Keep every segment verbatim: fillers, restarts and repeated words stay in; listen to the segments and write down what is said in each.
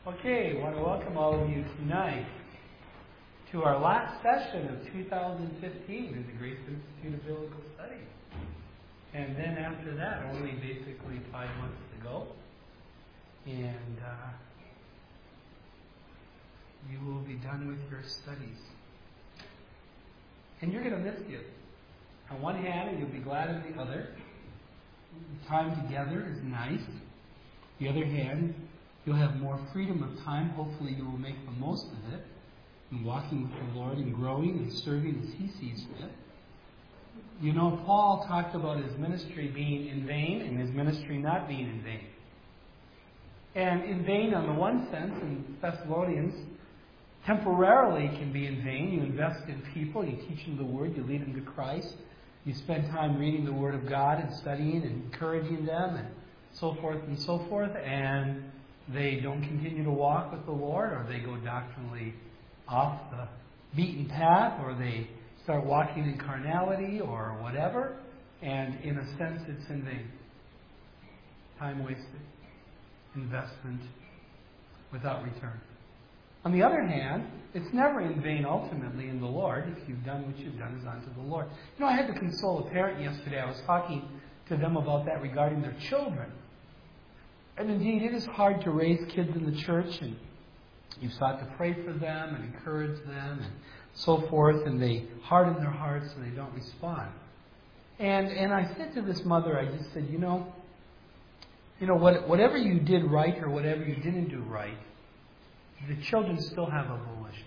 Okay, I want to welcome all of you tonight to our last session of two thousand fifteen in the Grace Institute of Biblical Studies. And then after that, only basically five months to go. And uh, you will be done with your studies. And you're going to miss it. On one hand, you'll be glad on the other. Time together is nice. On the other hand, you'll have more freedom of time. Hopefully you will make the most of it in walking with the Lord and growing and serving as He sees fit. You know, Paul talked about his ministry being in vain and his ministry not being in vain. And in vain, on the one sense, in Thessalonians, temporarily can be in vain. You invest in people, you teach them the Word, you lead them to Christ. You spend time reading the Word of God and studying and encouraging them and so forth and so forth. And they don't continue to walk with the Lord, or they go doctrinally off the beaten path, or they start walking in carnality or whatever. And in a sense, it's in vain. Time wasted. Investment without return. On the other hand, it's never in vain ultimately in the Lord. If you've done what you've done is unto the Lord. You know, I had to console a parent yesterday. I was talking to them about that regarding their children. And indeed, it is hard to raise kids in the church, and you've sought to pray for them and encourage them and so forth, and they harden their hearts and they don't respond. And and I said to this mother, I just said, you know, you know, what, whatever you did right or whatever you didn't do right, the children still have a volition.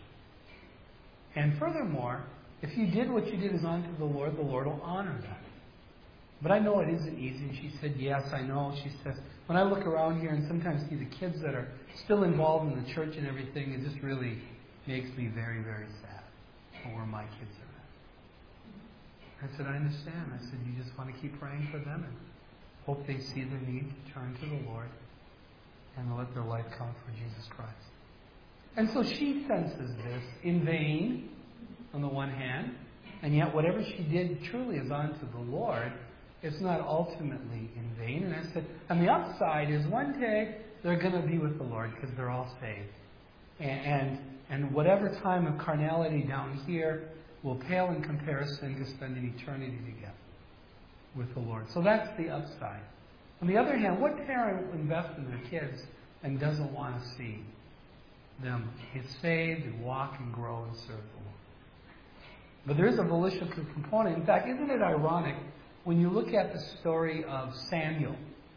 And furthermore, if you did what you did as unto the Lord, the Lord will honor that. But I know it isn't easy. And she said, yes, I know. She says, when I look around here and sometimes see the kids that are still involved in the church and everything, it just really makes me very, very sad for where my kids are at. I said, I understand. I said, you just want to keep praying for them and hope they see their need to turn to the Lord and let their life count for Jesus Christ. And so she senses this in vain, on the one hand, and yet whatever she did truly is unto the Lord. It's not ultimately in vain. And I said, and the upside is one day they're going to be with the Lord because they're all saved. And, and and whatever time of carnality down here will pale in comparison to spending eternity together with the Lord. So that's the upside. On the other hand, what parent will invest in their kids and doesn't want to see them get saved and walk and grow and serve the Lord? But there is a volitional component. In fact, isn't it ironic when you look at the story of Samuel,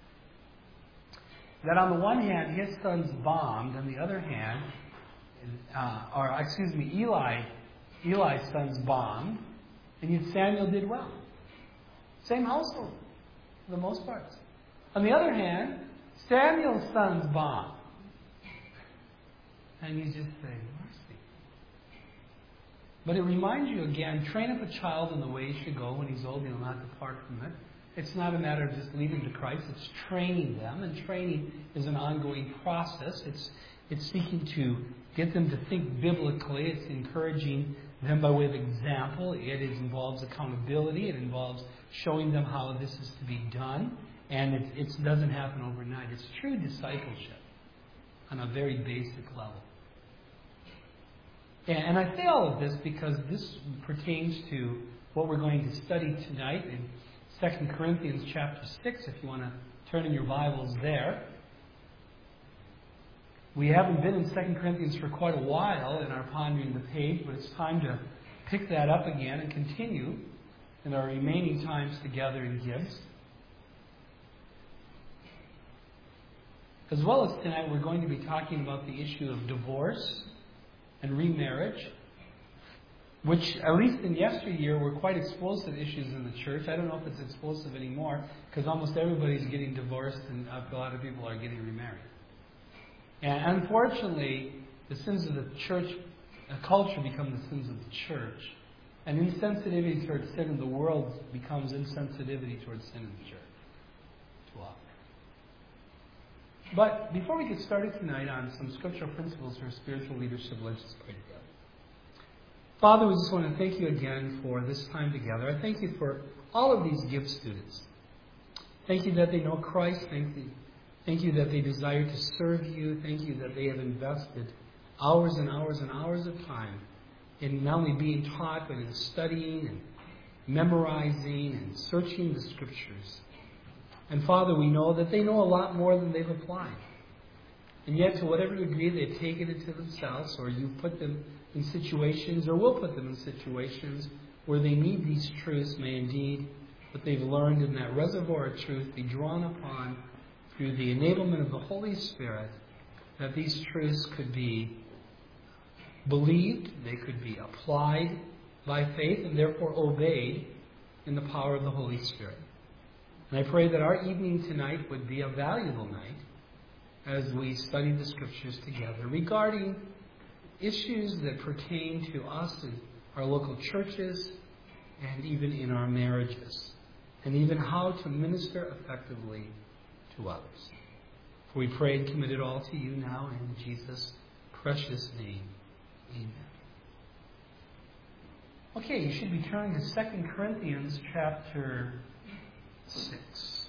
that on the one hand his sons bombed, on the other hand, uh, or excuse me, Eli, Eli's sons bombed, and yet Samuel did well. Same household, for the most part. On the other hand, Samuel's sons bombed, and you just say, mercy. But it reminds you again, train up a child in the way he should go. When he's old, he'll not depart from it. It's not a matter of just leading to Christ. It's training them. And training is an ongoing process. It's it's seeking to get them to think biblically. It's encouraging them by way of example. It is, involves accountability. It involves showing them how this is to be done. And it, it doesn't happen overnight. It's true discipleship on a very basic level. And I say all of this because this pertains to what we're going to study tonight in Second Corinthians chapter six, if you want to turn in your Bibles there. We haven't been in Second Corinthians for quite a while in our pondering the page, but it's time to pick that up again and continue in our remaining times together in Gibbs. As well as tonight, we're going to be talking about the issue of divorce and remarriage, which, at least in yesteryear, were quite explosive issues in the church. I don't know if it's explosive anymore, because almost everybody's getting divorced and a lot of people are getting remarried. And unfortunately, the sins of the church, uh, culture become the sins of the church. And insensitivity towards sin in the world becomes insensitivity towards sin in the church. Too often. But before we get started tonight on some scriptural principles for spiritual leadership, let's just pray together. Father, we just want to thank you again for this time together. I thank you for all of these Gibbs students. Thank you that they know Christ. Thank you, Thank you that they desire to serve you. Thank you that they have invested hours and hours and hours of time in not only being taught, but in studying and memorizing and searching the Scriptures. And Father, we know that they know a lot more than they've applied. And yet, to whatever degree they've taken it to themselves, or you've put them in situations, or will put them in situations where they need these truths, may indeed what they've learned in that reservoir of truth be drawn upon through the enablement of the Holy Spirit, that these truths could be believed, they could be applied by faith, and therefore obeyed in the power of the Holy Spirit. And I pray that our evening tonight would be a valuable night as we study the Scriptures together regarding issues that pertain to us in our local churches and even in our marriages, and even how to minister effectively to others. For we pray and commit it all to you now in Jesus' precious name. Amen. Okay, you should be turning to Second Corinthians chapter six.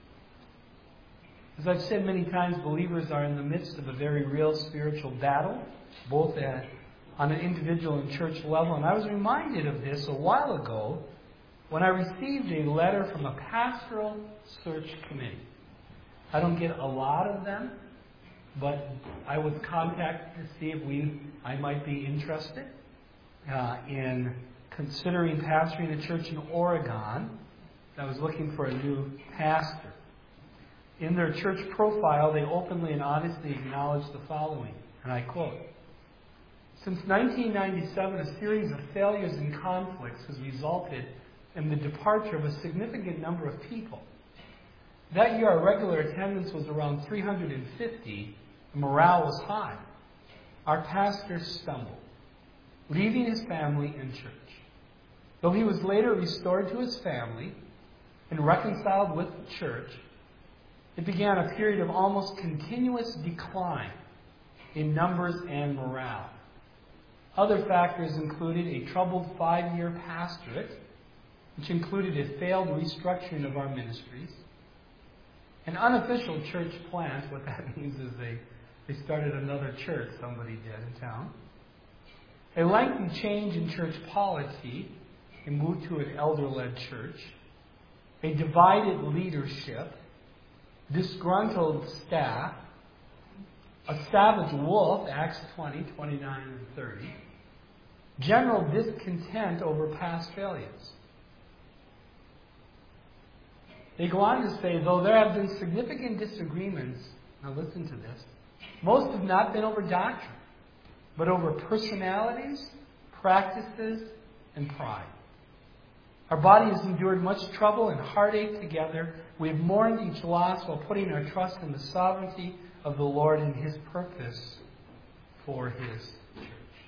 As I've said many times, believers are in the midst of a very real spiritual battle, both at, on an individual and church level. And I was reminded of this a while ago when I received a letter from a pastoral search committee. I don't get a lot of them, but I was contacted to see if we, I might be interested uh, in considering pastoring a church in Oregon. I was looking for a new pastor. In their church profile, they openly and honestly acknowledge the following, and I quote, "Since nineteen ninety-seven, a series of failures and conflicts has resulted in the departure of a significant number of people. That year, our regular attendance was around three hundred fifty, and morale was high. Our pastor stumbled, leaving his family and church. Though he was later restored to his family and reconciled with the church, it began a period of almost continuous decline in numbers and morale. Other factors included a troubled five-year pastorate, which included a failed restructuring of our ministries, an unofficial church plant. What that means is they, they started another church, somebody did in town, a lengthy change in church polity and moved to an elder-led church, a divided leadership, disgruntled staff, a savage wolf, Acts twenty, twenty-nine and thirty, general discontent over past failures." They go on to say, though there have been significant disagreements, now listen to this, most have not been over doctrine, but over personalities, practices, and pride. Our body has endured much trouble and heartache together. We have mourned each loss while putting our trust in the sovereignty of the Lord and His purpose for His church.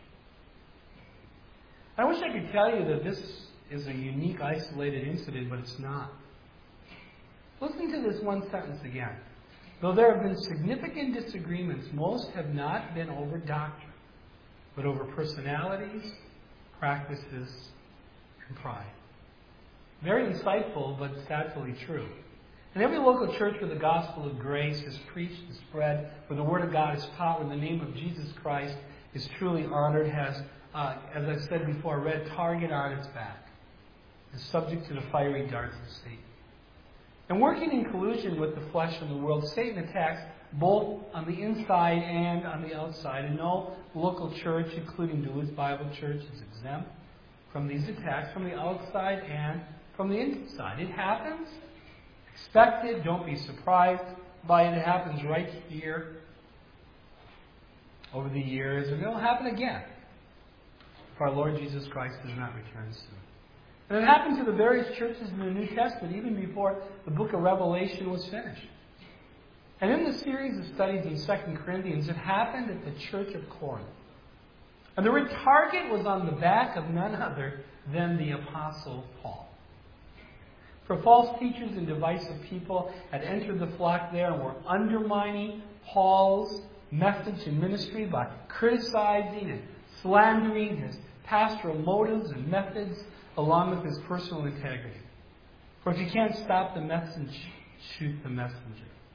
I wish I could tell you that this is a unique, isolated incident, but it's not. Listen to this one sentence again. Though there have been significant disagreements, most have not been over doctrine, but over personalities, practices, and pride. Very insightful, but sadly true. In every local church where the gospel of grace is preached and spread, where the word of God is taught, where the name of Jesus Christ is truly honored, has, uh, as I've said before, a red target on its back, is subject to the fiery darts of Satan. And working in collusion with the flesh and the world, Satan attacks both on the inside and on the outside. And no local church, including Duluth Bible Church, is exempt from these attacks from the outside and from the inside. It happens. Expect it. Don't be surprised by it. It happens right here over the years. And it will happen again if our Lord Jesus Christ does not return soon. And it happened to the various churches in the New Testament even before the book of Revelation was finished. And in the series of studies in Second Corinthians, it happened at the church of Corinth. And the red target was on the back of none other than the Apostle Paul. For false teachers and divisive people had entered the flock there and were undermining Paul's message and ministry by criticizing and slandering his pastoral motives and methods along with his personal integrity. For if you can't stop the message, shoot the messenger.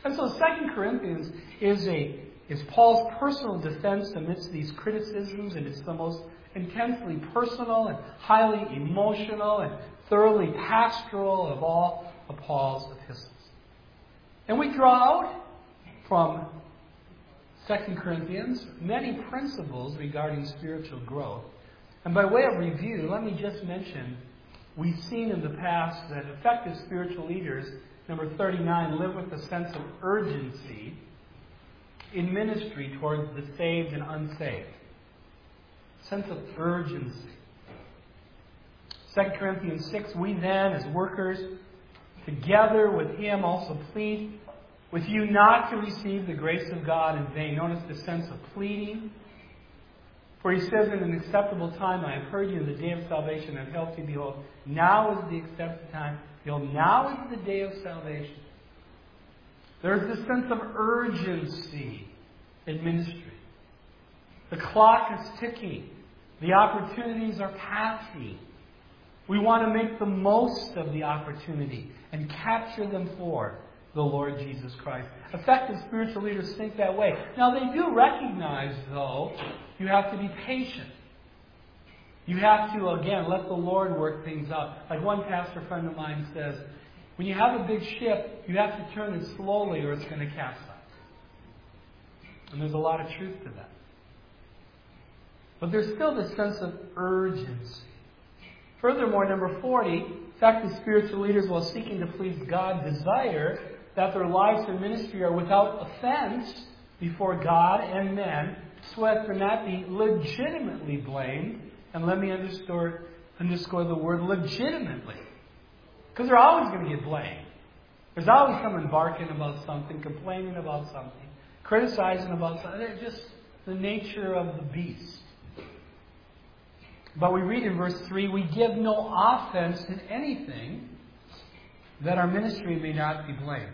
And so Second Corinthians is a is Paul's personal defense amidst these criticisms, and it's the most intensely personal and highly emotional and thoroughly pastoral of all of Paul's epistles. And we draw out from Second Corinthians many principles regarding spiritual growth. And by way of review, let me just mention, we've seen in the past that effective spiritual leaders, number thirty-nine, live with a sense of urgency in ministry towards the saved and unsaved. Sense of urgency. Second Corinthians six, we then, as workers, together with him also plead with you not to receive the grace of God in vain. Notice the sense of pleading. For he says, in an acceptable time I have heard you, in the day of salvation I have helped you. Behold, now is the accepted time. Behold, now is the day of salvation. There's this sense of urgency in ministry. The clock is ticking. The opportunities are passing. We want to make the most of the opportunity and capture them for the Lord Jesus Christ. Effective spiritual leaders think that way. Now, they do recognize, though, you have to be patient. You have to, again, let the Lord work things out. Like one pastor friend of mine says, when you have a big ship, you have to turn it slowly or it's going to capsize. And there's a lot of truth to that. But there's still this sense of urgency. Furthermore, number forty, effective spiritual leaders, while seeking to please God, desire that their lives and ministry are without offense before God and men, so as to not be legitimately blamed. And let me underscore, underscore the word legitimately. Because they're always going to get blamed. There's always someone barking about something, complaining about something, criticizing about something. They're just the nature of the beast. But we read in verse three, we give no offense in anything, that our ministry may not be blamed.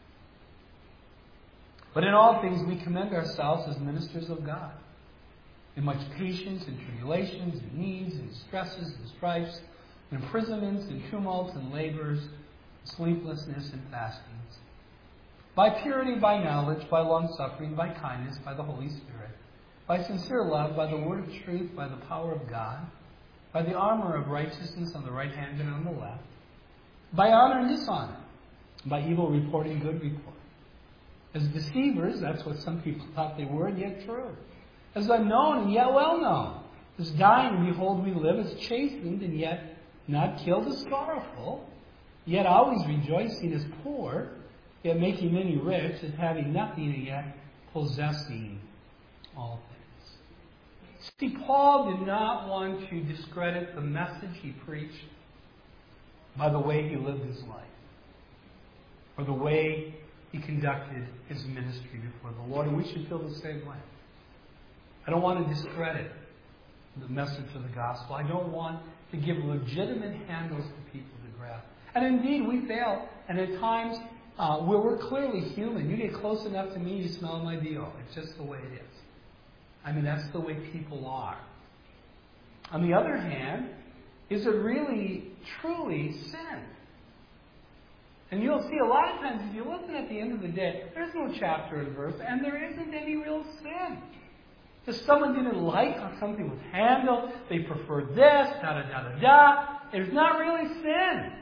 But in all things we commend ourselves as ministers of God, in much patience and tribulations and needs and stresses and strifes, and imprisonments and tumults and labors, sleeplessness and fastings. By purity, by knowledge, by long-suffering, by kindness, by the Holy Spirit, by sincere love, by the word of truth, by the power of God, by the armor of righteousness on the right hand and on the left, by honor and dishonor, by evil report and good report. As deceivers, that's what some people thought they were, and yet true. As unknown and yet well known. As dying, and behold we live. As chastened and yet not killed. As sorrowful, yet always rejoicing. As poor, yet making many rich. As having nothing and yet possessing all things. See, Paul did not want to discredit the message he preached by the way he lived his life, or the way he conducted his ministry before the Lord. And we should feel the same way. I don't want to discredit the message of the gospel. I don't want to give legitimate handles to people to grab. And indeed, we fail. And at times, uh, where we're clearly human, you get close enough to me, you smell my deal. It's just the way it is. I mean, that's the way people are. On the other hand, is it really, truly sin? And you'll see a lot of times, if you listen at the end of the day, there's no chapter and verse, and there isn't any real sin. If someone didn't like how something was handled, they preferred this, da da da da da, it's not really sin.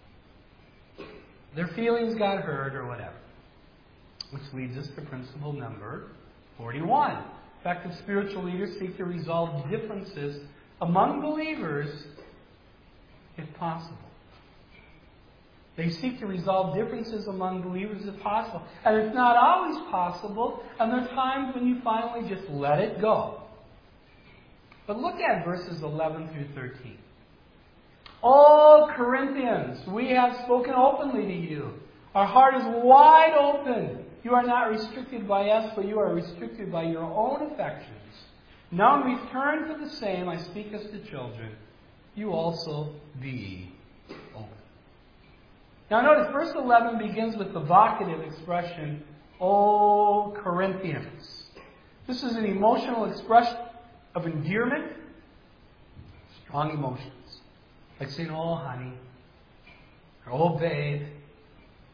Their feelings got hurt or whatever. Which leads us to principle number forty-one. Effective spiritual leaders seek to resolve differences among believers if possible. They seek to resolve differences among believers if possible. And it's not always possible, and there are times when you finally just let it go. But look at verses eleven through thirteen. All Corinthians, we have spoken openly to you. Our heart is wide open. You are not restricted by us, but you are restricted by your own affections. Now in return for the same, I speak as to children. You also be open. Now notice, verse eleven begins with the vocative expression, O Corinthians. This is an emotional expression of endearment, strong emotions. Like saying, oh honey, or oh babe,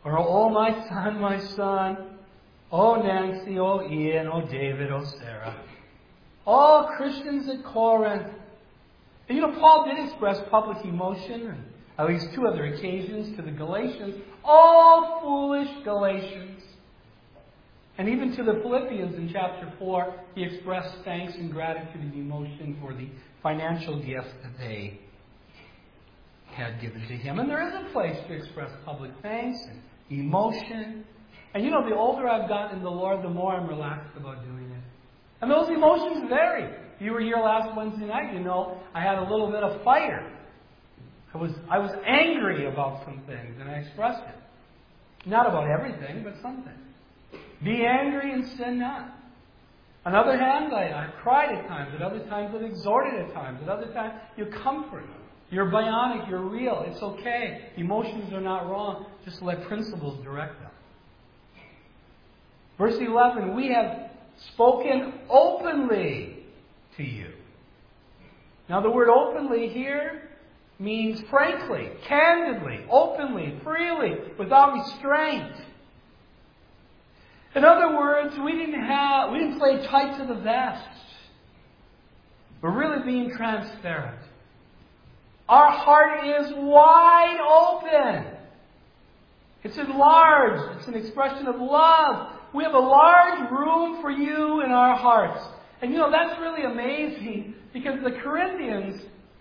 Or, oh, my son, my son. Oh, Nancy, oh, Ian, oh, David, oh, Sarah. All Christians at Corinth. And you know, Paul did express public emotion on at least two other occasions to the Galatians. All foolish Galatians. And even to the Philippians in chapter four, he expressed thanks and gratitude and emotion for the financial gift that they had given to him. And there is a place to express public thanks and emotion. And you know, the older I've gotten in the Lord, the more I'm relaxed about doing it. And those emotions vary. If you were here last Wednesday night, you know I had a little bit of fire. I was I was angry about some things, and I expressed it. Not about everything, but some things. Be angry and sin not. On other hand, I, I cried at times. At other times, I've exhorted at times. At other times, you comfort. You're bionic. You're real. It's okay. Emotions are not wrong. Just let principles direct them. Verse eleven, we have spoken openly to you. Now the word openly here means frankly, candidly, openly, freely, without restraint. In other words, we didn't have we didn't play tight to the vest. We're really being transparent. Our heart is wide open. It's enlarged. It's an expression of love. We have a large room for you in our hearts. And you know, that's really amazing because the Corinthians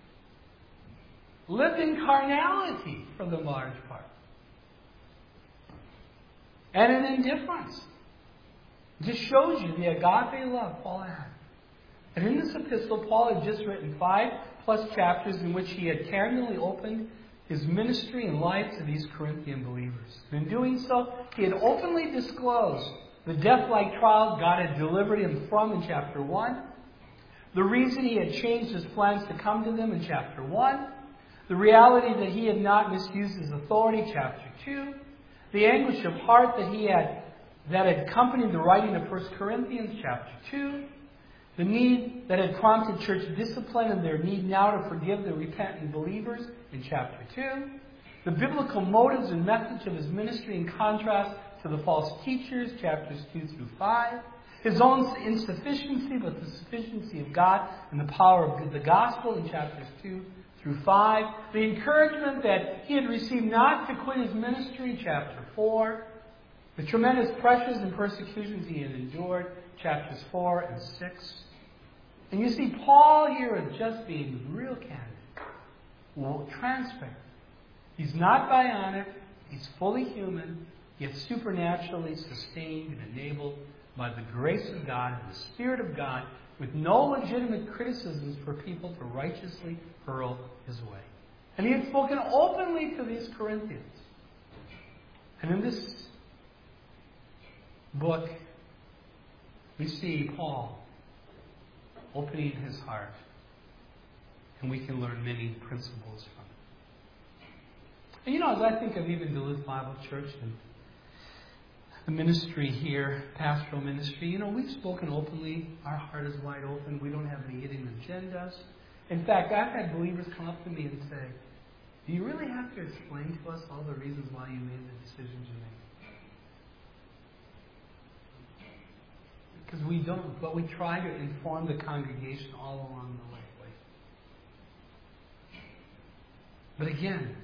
lived in carnality for the large part. And in indifference. It just shows you the agape love Paul had. And in this epistle, Paul had just written five plus chapters in which he had candidly opened his ministry and life to these Corinthian believers. And in doing so, he had openly disclosed the death-like trials God had delivered him from in chapter one, the reason he had changed his plans to come to them in chapter one, the reality that he had not misused his authority, chapter two, the anguish of heart that he had that had accompanied the writing of First Corinthians, chapter two, the need that had prompted church discipline and their need now to forgive the repentant believers in chapter two, the biblical motives and message of his ministry in contrast to the false teachers, chapters two through five, his own insufficiency but the sufficiency of God and the power of the gospel in chapters two through five, the encouragement that he had received not to quit his ministry, chapter four, the tremendous pressures and persecutions he had endured, chapters four and six. And you see, Paul here is just being real candid, well, transparent. He's not bionic, he's fully human, yet supernaturally sustained and enabled by the grace of God and the Spirit of God, with no legitimate criticisms for people to righteously hurl his way. And he had spoken openly to these Corinthians. And in this book, we see Paul opening his heart, and we can learn many principles from it. And you know, as I think of even Duluth Bible Church and the ministry here, pastoral ministry, you know, we've spoken openly. Our heart is wide open. We don't have any hidden agendas. In fact, I've had believers come up to me and say, do you really have to explain to us all the reasons why you made the decisions you made? Because we don't, but we try to inform the congregation all along the way. But again,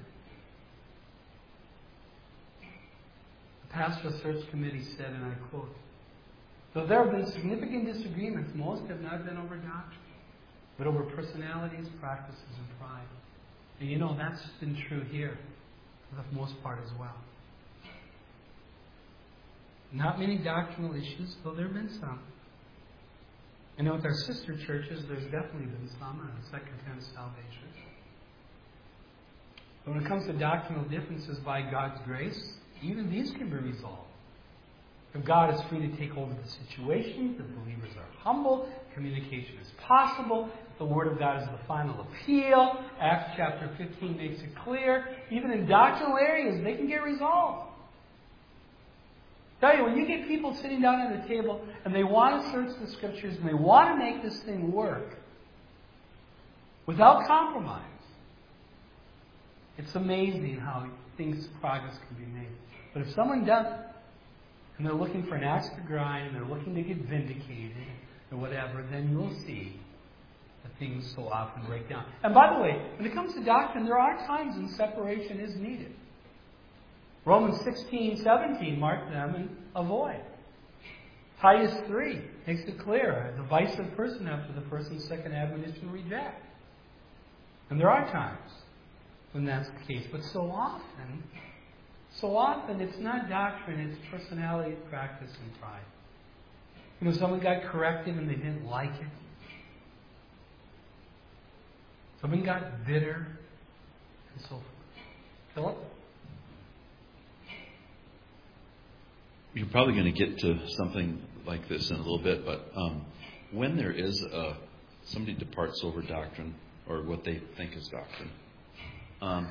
the Pastoral Search Committee said, and I quote, though there have been significant disagreements, most have not been over doctrine, but over personalities, practices, and pride. And you know, that's been true here for the most part as well. Not many doctrinal issues, though there have been some. And with our sister churches, there's definitely been some on the second tense salvation. But when it comes to doctrinal differences by God's grace, even these can be resolved. If God is free to take over the situation, the believers are humble, communication is possible, the Word of God is the final appeal, Acts chapter fifteen makes it clear, even in doctrinal areas, they can get resolved. Tell you, when you get people sitting down at a table and they want to search the Scriptures and they want to make this thing work without compromise, it's amazing how things, progress can be made. But if someone doesn't, and they're looking for an axe to grind, and they're looking to get vindicated, or whatever, then you'll see that things so often break down. And by the way, when it comes to doctrine, there are times when separation is needed. Romans sixteen, seventeen, mark them and avoid. Titus three makes it clear, a divisive person after the person's second admonition reject. And there are times when that's the case. But so often, so often it's not doctrine, it's personality, practice, and pride. You know, someone got corrected and they didn't like it. Someone got bitter, and so forth. Philip? You're probably going to get to something like this in a little bit, but um, when there is a, somebody departs over doctrine, or what they think is doctrine, um,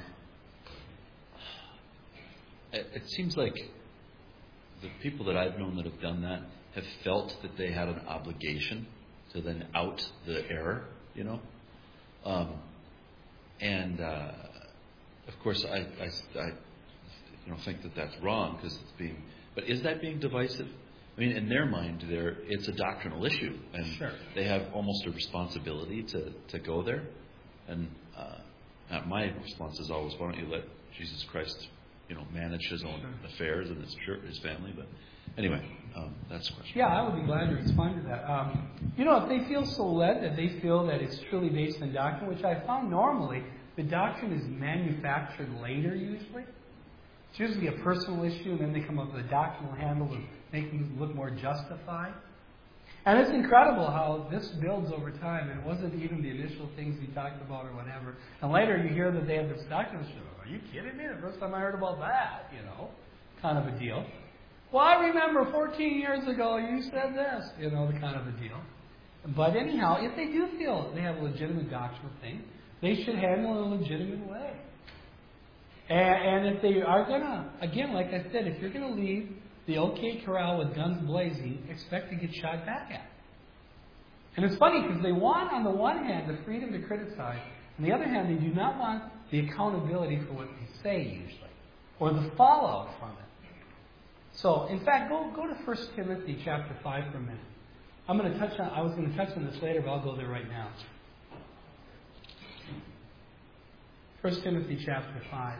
it, it seems like the people that I've known that have done that have felt that they had an obligation to then out the error, you know. Um, and uh, of course, I, I, I you know, think that that's wrong because it's being. But is that being divisive? I mean, in their mind, there it's a doctrinal issue, and sure. They have almost a responsibility to, to go there. And uh, my response is always, why don't you let Jesus Christ, you know, manage his own affairs and his church, his family? But anyway, um, that's the question. Yeah, I would be glad to respond to that. Um, you know, if they feel so led that they feel that it's truly based on doctrine, which I found normally, the doctrine is manufactured later usually. It's usually a personal issue, and then they come up with a doctrinal handle to make things look more justified. And it's incredible how this builds over time, and it wasn't even the initial things he talked about or whatever. And later you hear that they have this doctrinal issue. Are you kidding me? The first time I heard about that, you know, kind of a deal. Well, I remember fourteen years ago you said this, you know, the kind of a deal. But anyhow, if they do feel they have a legitimate doctrinal thing, they should handle it in a legitimate way. And, and if they are going to, again, like I said, if you're going to leave the OK Corral with guns blazing, expect to get shot back at. And it's funny because they want, on the one hand, the freedom to criticize. On the other hand, they do not want the accountability for what they say, usually, or the fallout from it. So, in fact, go go to First Timothy chapter five for a minute. I'm going to touch on, I was going to touch on this later, but I'll go there right now. First Timothy chapter five.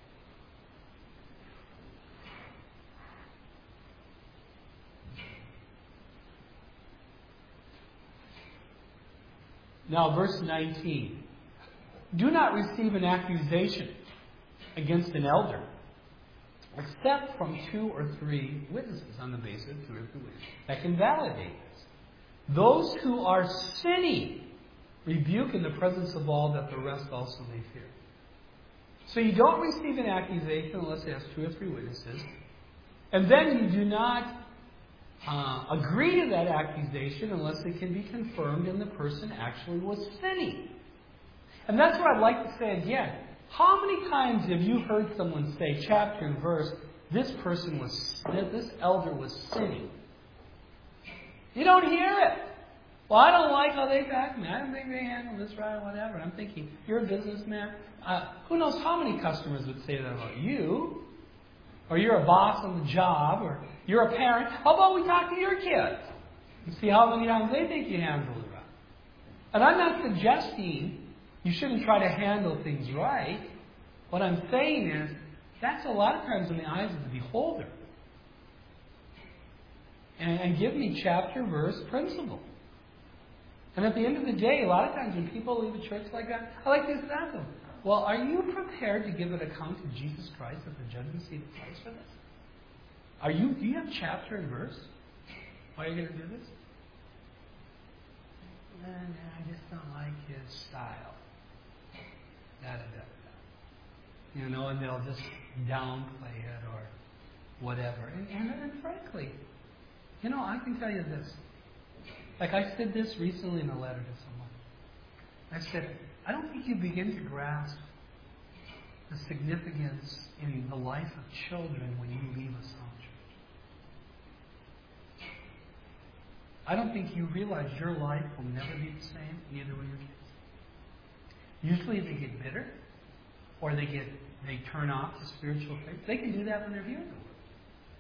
Now, verse nineteen. Do not receive an accusation against an elder, except from two or three witnesses, on the basis of two or three witnesses that can validate this. Those who are sinning, rebuke in the presence of all, that the rest also may fear. So you don't receive an accusation unless it has two or three witnesses. And then you do not uh, agree to that accusation unless it can be confirmed and the person actually was sinning. And that's what I'd like to say again. How many times have you heard someone say, chapter and verse, this person was, this elder was sinning? You don't hear it. Well, I don't like how they talk to me. I don't think they handle this right or whatever. And I'm thinking, you're a businessman. Uh, who knows how many customers would say that about you? Or you're a boss on the job. Or you're a parent. How about we talk to your kids? And see how many times they think you handle it right. And I'm not suggesting you shouldn't try to handle things right. What I'm saying is, that's a lot of times in the eyes of the beholder. And, and give me chapter, verse, principle. And at the end of the day, a lot of times when people leave a church like that, I like to ask them, well, are you prepared to give an account to Jesus Christ at the judgment seat of Christ for this? Are you, do you have chapter and verse? Why are you going to do this? Nah, nah, I just don't like his style. Da, da, da, da. You know, and they'll just downplay it or whatever. And, and, and frankly, you know, I can tell you this. Like I said this recently in a letter to someone. I said, I don't think you begin to grasp the significance in the life of children when you leave a sound church. I don't think you realize your life will never be the same, neither will your kids. Usually they get bitter, or they get they turn off to spiritual faith. They can do that when they're hearing the word.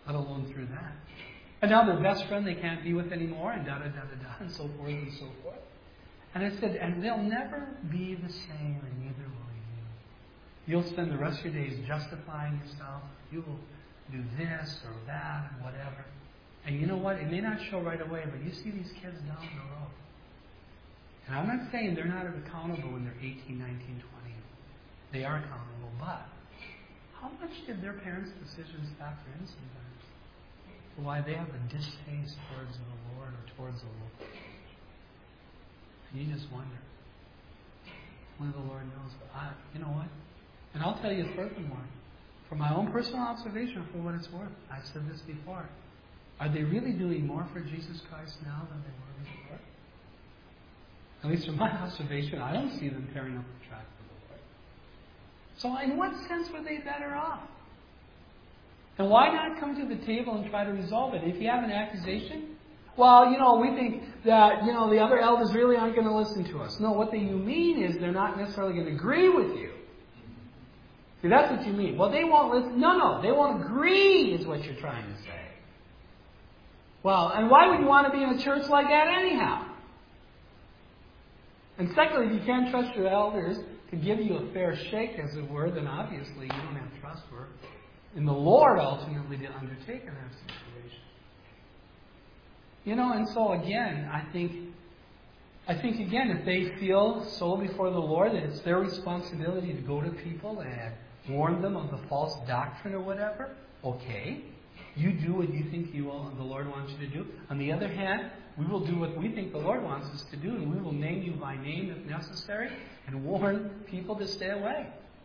let alone through that. And now their best friend they can't be with anymore, and da da da da da, and so forth and so forth. And I said, and they'll never be the same, and neither will you. You'll spend the rest of your days justifying yourself. You will do this or that or whatever. And you know what? It may not show right away, but you see these kids down the road. And I'm not saying they're not accountable when they're eighteen, nineteen, twenty. They are accountable, but how much did their parents' decisions factor in sometimes? Why they have a distaste towards the Lord or towards the local church. And you just wonder. Only the Lord knows. But I, you know what? And I'll tell you furthermore, from my own personal observation, for what it's worth, I've said this before. Are they really doing more for Jesus Christ now than they were before? At least from my observation, I don't see them tearing up the track for the Lord. So in what sense were they better off? And why not come to the table and try to resolve it? If you have an accusation, well, you know, we think that, you know, the other elders really aren't going to listen to us. No, what they, you mean is they're not necessarily going to agree with you. See, that's what you mean. Well, they won't listen. No, no, they won't agree is what you're trying to say. Well, and why would you want to be in a church like that anyhow? And secondly, if you can't trust your elders to give you a fair shake, as it were, then obviously you don't have trust for in the Lord ultimately to undertake in that situation. You know, and so again, I think, I think again, if they feel so before the Lord that it's their responsibility to go to people and warn them of the false doctrine or whatever, okay. You do what you think you will, the Lord wants you to do. On the other hand, we will do what we think the Lord wants us to do, and we will name you by name if necessary, and warn people to stay away.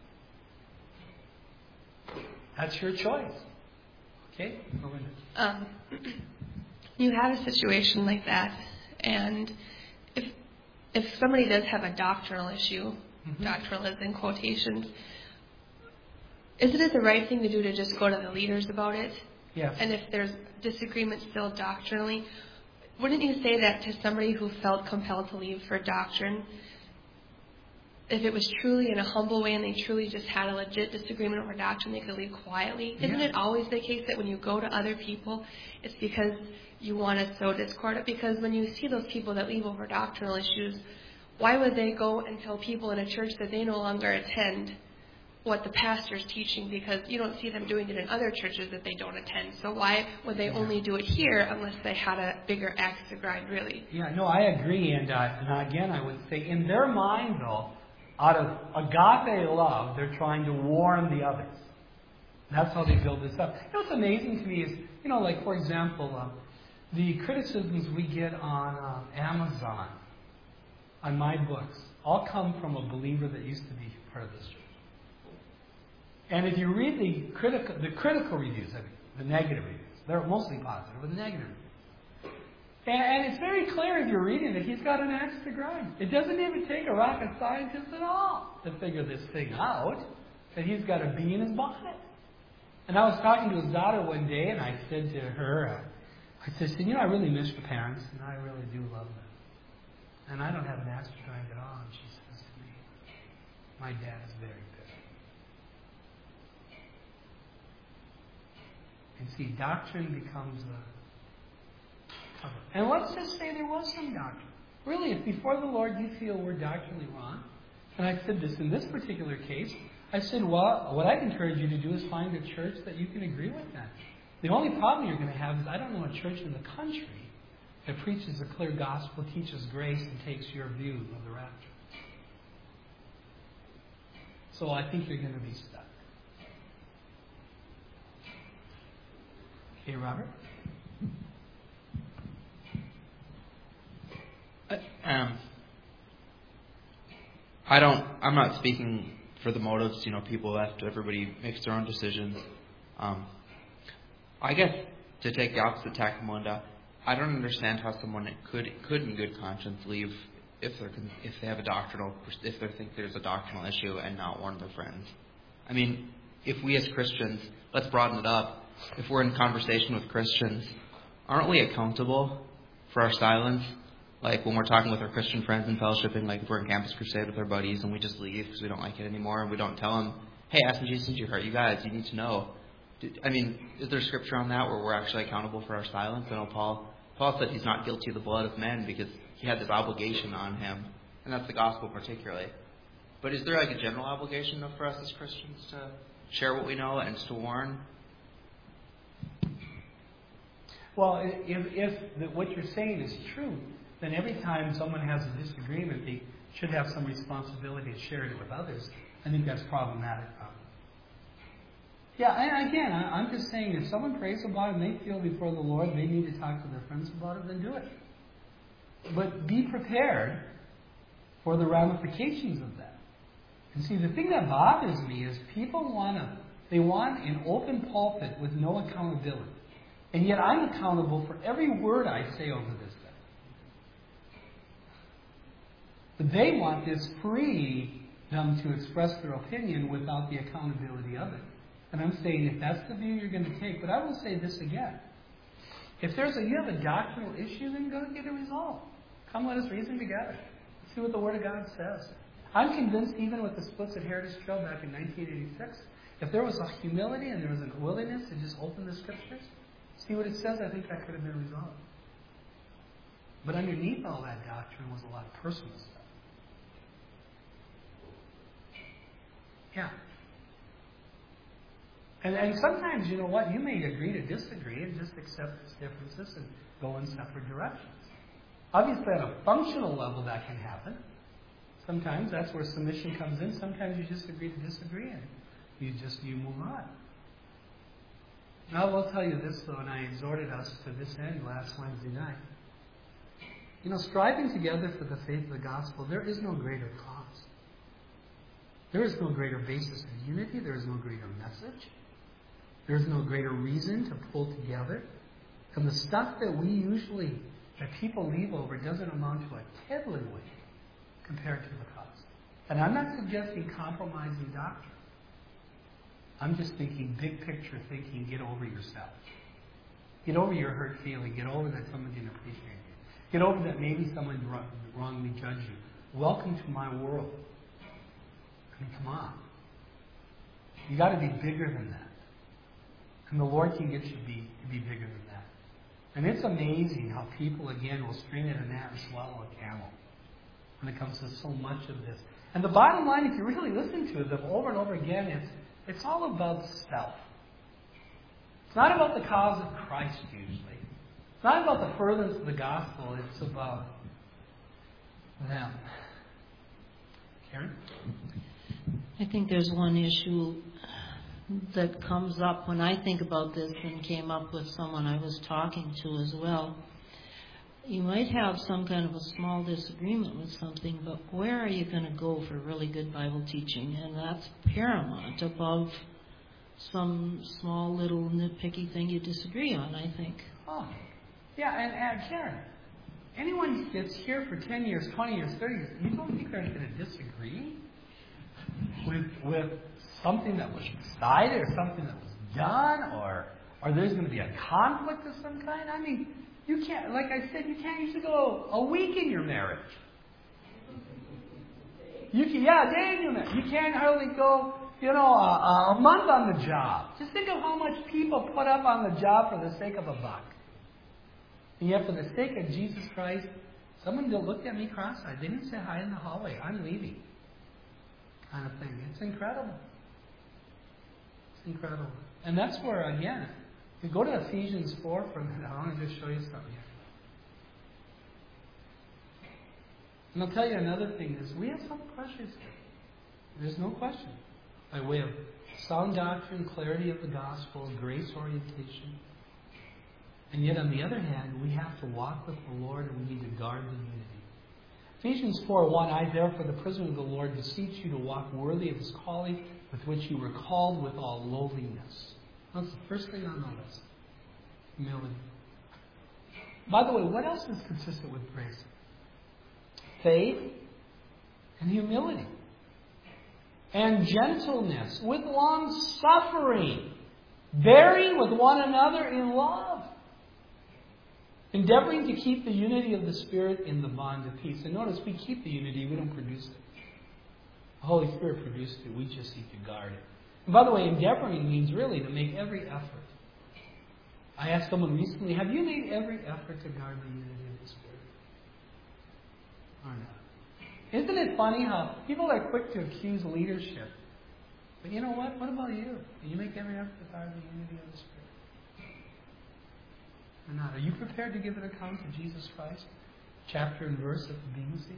That's your choice. Okay? Um, you have a situation like that, and if if somebody does have a doctrinal issue, mm-hmm. doctrinal is in quotations, isn't it the right thing to do to just go to the leaders about it? Yes. And if there's disagreement still doctrinally, wouldn't you say that to somebody who felt compelled to leave for doctrine, if it was truly in a humble way and they truly just had a legit disagreement over doctrine, they could leave quietly? Isn't yeah. it always the case that when you go to other people, it's because you want to sow discord? Because when you see those people that leave over doctrinal issues, why would they go and tell people in a church that they no longer attend what the pastor's teaching? Because you don't see them doing it in other churches that they don't attend. So why would they yeah. only do it here unless they had a bigger axe to grind, really? Yeah, no, I agree. And, uh, and again, I would say in their mind, though, out of agape love, they're trying to warn the others. That's how they build this up. You know what's amazing to me is, you know, like, for example, uh, the criticisms we get on uh, Amazon, on my books, all come from a believer that used to be part of this church. And if you read the critical, the critical reviews, I mean, the negative reviews, they're mostly positive, but the negative reviews. And, and it's very clear if you're reading it, he's got an axe to grind. It doesn't even take a rocket scientist at all to figure this thing out, that he's got a bee in his bonnet. And I was talking to his daughter one day, and I said to her, uh, I said, you know, I really miss your parents, and I really do love them. And I don't have an axe to grind at all. And she says to me, my dad is very bitter. And see, doctrine becomes a cover. And let's just say there was some doctrine. Really, if before the Lord you feel we're doctrinally wrong, and I said this in this particular case, I said, well, what I'd encourage you to do is find a church that you can agree with that. The only problem you're going to have is I don't know a church in the country that preaches a clear gospel, teaches grace, and takes your view of the rapture. So I think you're going to be stuck. Okay, Robert? Um, I don't, I'm not speaking for the motives, you know, people left, everybody makes their own decisions. Um, I guess to take the opposite tack, Melinda, I don't understand how someone could, could in good conscience leave if they're, if they have a doctrinal, if they think there's a doctrinal issue and not warn their friends. I mean, if we as Christians, let's broaden it up, if we're in conversation with Christians, aren't we accountable for our silence? Like when we're talking with our Christian friends and fellowshipping, like if we're in Campus Crusade with our buddies and we just leave because we don't like it anymore and we don't tell them, hey, ask me Jesus into your heart, you guys, you need to know. Did, I mean, is there scripture on that where we're actually accountable for our silence? I know Paul, Paul said he's not guilty of the blood of men because he had this obligation on him, and that's the gospel particularly. But is there like a general obligation for us as Christians to share what we know and to warn? Well, if, if the, what you're saying is true, then every time someone has a disagreement, they should have some responsibility to share it with others. I think that's problematic. Yeah, and again, I, I'm just saying, if someone prays about it and they feel before the Lord they need to talk to their friends about it, then do it. But be prepared for the ramifications of that. And see, the thing that bothers me is people want to, they want an open pulpit with no accountability. And yet I'm accountable for every word I say over this thing. But they want this freedom to express their opinion without the accountability of it. And I'm saying, if that's the view you're going to take, but I will say this again. If there's a, you have a doctrinal issue, then go get it resolved. Come, let us reason together. See what the Word of God says. I'm convinced, even with the splits at Heritage Trail back in nineteen eighty-six, if there was a humility and there was a willingness to just open the Scriptures, see what it says, I think that could have been resolved. But underneath all that doctrine was a lot of personal stuff. Yeah. And, and sometimes, you know what, you may agree to disagree and just accept its differences and go in separate directions. Obviously, on a functional level, that can happen. Sometimes that's where submission comes in. Sometimes you just agree to disagree and you just you move on. Now, I will tell you this, though, and I exhorted us to this end last Wednesday night. You know, striving together for the faith of the gospel, there is no greater cause. There is no greater basis of unity. There is no greater message. There is no greater reason to pull together. And the stuff that we usually, that people leave over, doesn't amount to a tiddlywink compared to the cause. And I'm not suggesting compromising doctrine. I'm just thinking big picture thinking, get over yourself. Get over your hurt feeling. Get over that someone didn't appreciate you. Get over that maybe someone wrongly judged you. Welcome to my world. I mean, come on. You got to be bigger than that. And the Lord can get you to be, to be bigger than that. And it's amazing how people, again, will string at a gnat and swallow a camel when it comes to so much of this. And the bottom line, if you really listen to it over and over again, it's it's all about self. It's not about the cause of Christ, usually. It's not about the furtherance of the gospel. It's about them. Karen? I think there's one issue that comes up when I think about this and came up with someone I was talking to as well. You might have some kind of a small disagreement with something, but where are you going to go for really good Bible teaching? And that's paramount above some small little nitpicky thing you disagree on, I think. Oh, yeah, and, and Karen, anyone that's here for ten years, twenty years, thirty years, you don't think they're going to disagree with with something that was decided or something that was done, or or there's going to be a conflict of some kind? I mean, you can't, like I said, you can't usually go a week in your marriage. You can, yeah, a day in your marriage. You can't hardly go, you know, a, a month on the job. Just think of how much people put up on the job for the sake of a buck. And yet, for the sake of Jesus Christ, someone looked at me cross-eyed. They didn't say hi in the hallway. I'm leaving. Kind of thing. It's incredible. It's incredible. And that's where, again, if you go to Ephesians four for a minute, I want to just show you something here. And I'll tell you another thing is we have some pressures here. There's no question. By way of sound doctrine, clarity of the gospel, grace orientation. And yet, on the other hand, we have to walk with the Lord and we need to guard the unity. Ephesians four one, I therefore, the prisoner of the Lord, beseech you to walk worthy of his calling with which you were called with all lowliness. That's the first thing on the list. Humility. By the way, what else is consistent with grace? Faith and humility. And gentleness with long suffering. Bearing with one another in love. Endeavoring to keep the unity of the Spirit in the bond of peace. And notice, we keep the unity, we don't produce it. The Holy Spirit produced it, we just need to guard it. And by the way, endeavoring means really to make every effort. I asked someone recently, have you made every effort to guard the unity of the Spirit? Or not? Isn't it funny how people are quick to accuse leadership? But you know what? What about you? Do you make every effort to guard the unity of the Spirit? Or not? Are you prepared to give an account to Jesus Christ? Chapter and verse at the Bema Seat?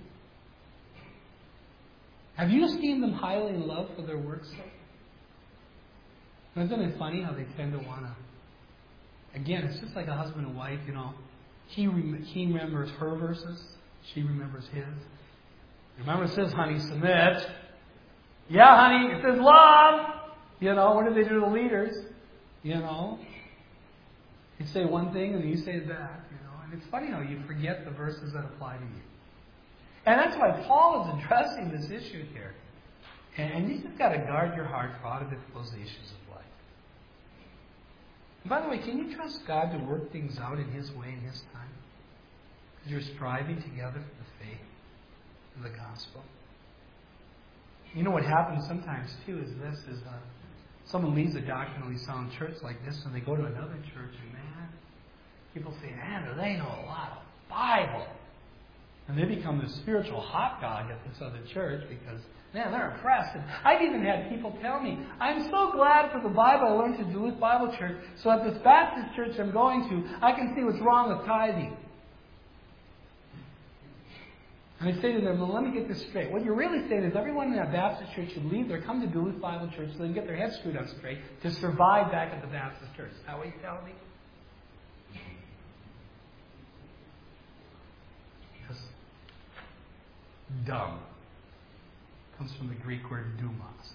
Have you esteemed them highly in love for their work's sake? Isn't it funny how they tend to want to... Again, it's just like a husband and wife, you know. He, rem- he remembers her verses. She remembers his. Remember, it says, honey, submit. Yeah, honey, it says love. You know, what do they do to leaders? You know. You say one thing and you say that. You know. And it's funny how you forget the verses that apply to you. And that's why Paul is addressing this issue here. And you just got to guard your heart for out of it flows the issues of life. And by the way, can you trust God to work things out in His way, in His time? Because you're striving together for the faith and the gospel. You know what happens sometimes too is this: is uh, someone leaves a doctrinally sound church like this, and they go to another church, and man, people say, "Man, do they know a lot of Bible?" And they become the spiritual hot dog at this other church because, man, they're impressed. And I've even had people tell me, I'm so glad for the Bible I learned to Duluth Bible Church, so at this Baptist church I'm going to, I can see what's wrong with tithing. And I say to them, well, let me get this straight. What you're really saying is everyone in that Baptist church should leave there, come to Duluth Bible Church, so they can get their heads screwed on straight to survive back at the Baptist church. Is that what you're telling me? Dumb comes from the Greek word dumos.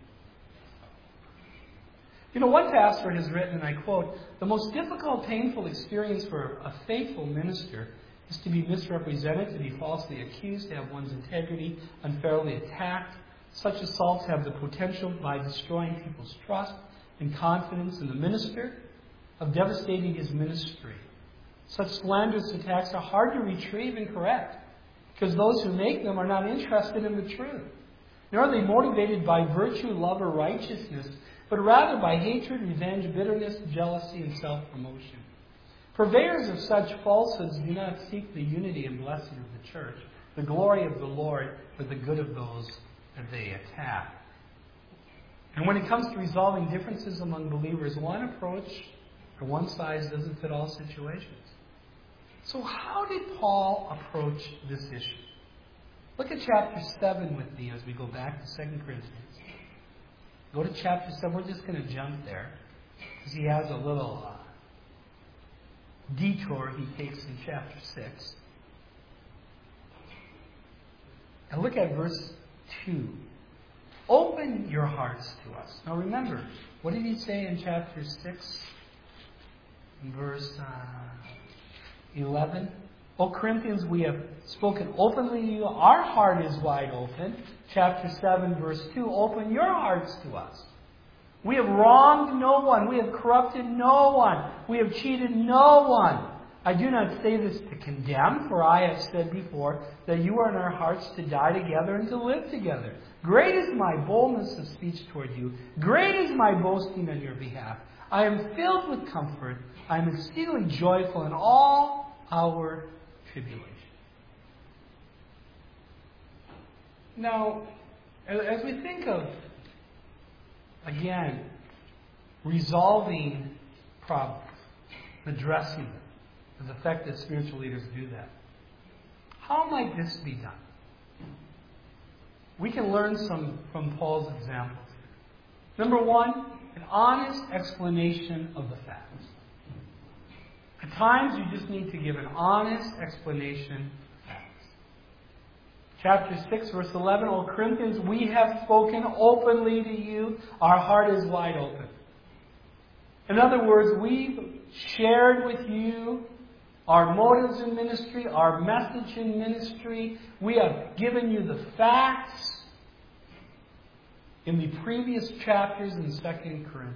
You know, one pastor has written, and I quote, the most difficult, painful experience for a faithful minister is to be misrepresented, to be falsely accused, to have one's integrity unfairly attacked. Such assaults have the potential, by destroying people's trust and confidence in the minister, of devastating his ministry. Such slanderous attacks are hard to retrieve and correct, because those who make them are not interested in the truth. Nor are they motivated by virtue, love, or righteousness, but rather by hatred, revenge, bitterness, jealousy, and self-promotion. Purveyors of such falsehoods do not seek the unity and blessing of the church, the glory of the Lord, for the good of those that they attack. And when it comes to resolving differences among believers, one approach or one size doesn't fit all situations. So how did Paul approach this issue? Look at chapter seven with me as we go back to Second Corinthians. Go to chapter seven. We're just going to jump there because he has a little uh, detour he takes in chapter six. And look at verse two. Open your hearts to us. Now remember, what did he say in chapter six? In verse... Uh, eleven. O Corinthians, we have spoken openly to you. Our heart is wide open. Chapter seven, verse two. Open your hearts to us. We have wronged no one. We have corrupted no one. We have cheated no one. I do not say this to condemn, for I have said before that you are in our hearts to die together and to live together. Great is my boldness of speech toward you. Great is my boasting on your behalf. I am filled with comfort. I am exceedingly joyful in all our tribulation. Now, as we think of, again, resolving problems, addressing them, as effective spiritual leaders do that, how might this be done? We can learn some from Paul's examples. Number one, an honest explanation of the facts. At times, you just need to give an honest explanation of facts. Chapter six, verse eleven, O Corinthians, we have spoken openly to you. Our heart is wide open. In other words, we've shared with you our motives in ministry, our message in ministry. We have given you the facts in the previous chapters in Second Corinthians.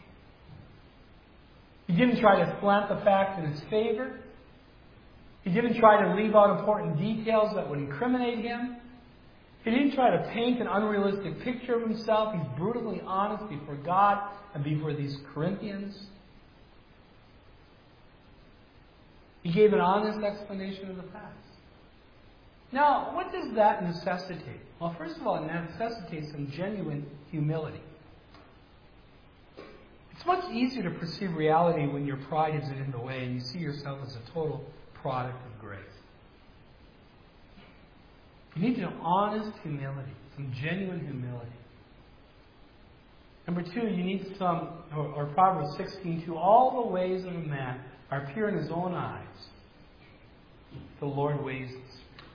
He didn't try to slant the facts in his favor. He didn't try to leave out important details that would incriminate him. He didn't try to paint an unrealistic picture of himself. He's brutally honest before God and before these Corinthians. He gave an honest explanation of the facts. Now, what does that necessitate? Well, first of all, it necessitates some genuine humility. It's much easier to perceive reality when your pride isn't in the way and you see yourself as a total product of grace. You need an honest humility, some genuine humility. Number two, you need some, or, or Proverbs sixteen two, all the ways of a man are pure in his own eyes. The Lord weighs the spirit.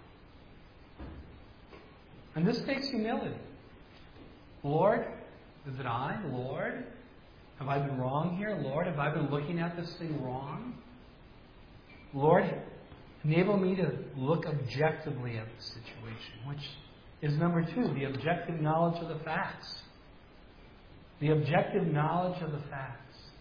And this takes humility. Lord, is it I, Lord? Have I been wrong here? Lord, have I been looking at this thing wrong? Lord, enable me to look objectively at the situation, which is number two, the objective knowledge of the facts. The objective knowledge of the facts.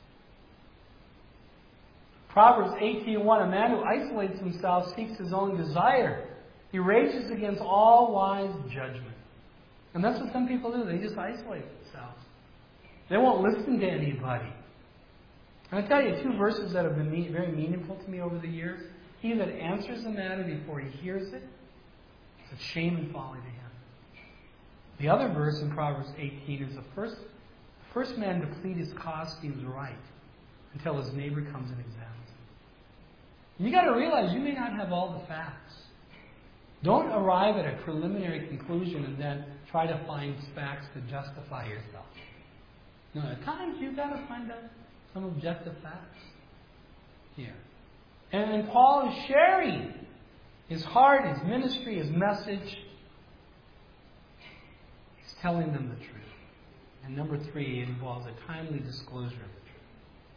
Proverbs eighteen one, a man who isolates himself seeks his own desire. He rages against all wise judgment. And that's what some people do. They just isolate themselves. They won't listen to anybody. And I tell you two verses that have been very meaningful to me over the years. He that answers the matter before he hears it, it's a shame and folly to him. The other verse in Proverbs eighteen is the first, the first man to plead his cause seems right until his neighbor comes and examines him. You got to realize you may not have all the facts. Don't arrive at a preliminary conclusion and then try to find facts to justify yourself. No, at times you've got to find out some objective facts here. And, and Paul is sharing his heart, his ministry, his message. He's telling them the truth. And number three, it involves a timely disclosure of the truth.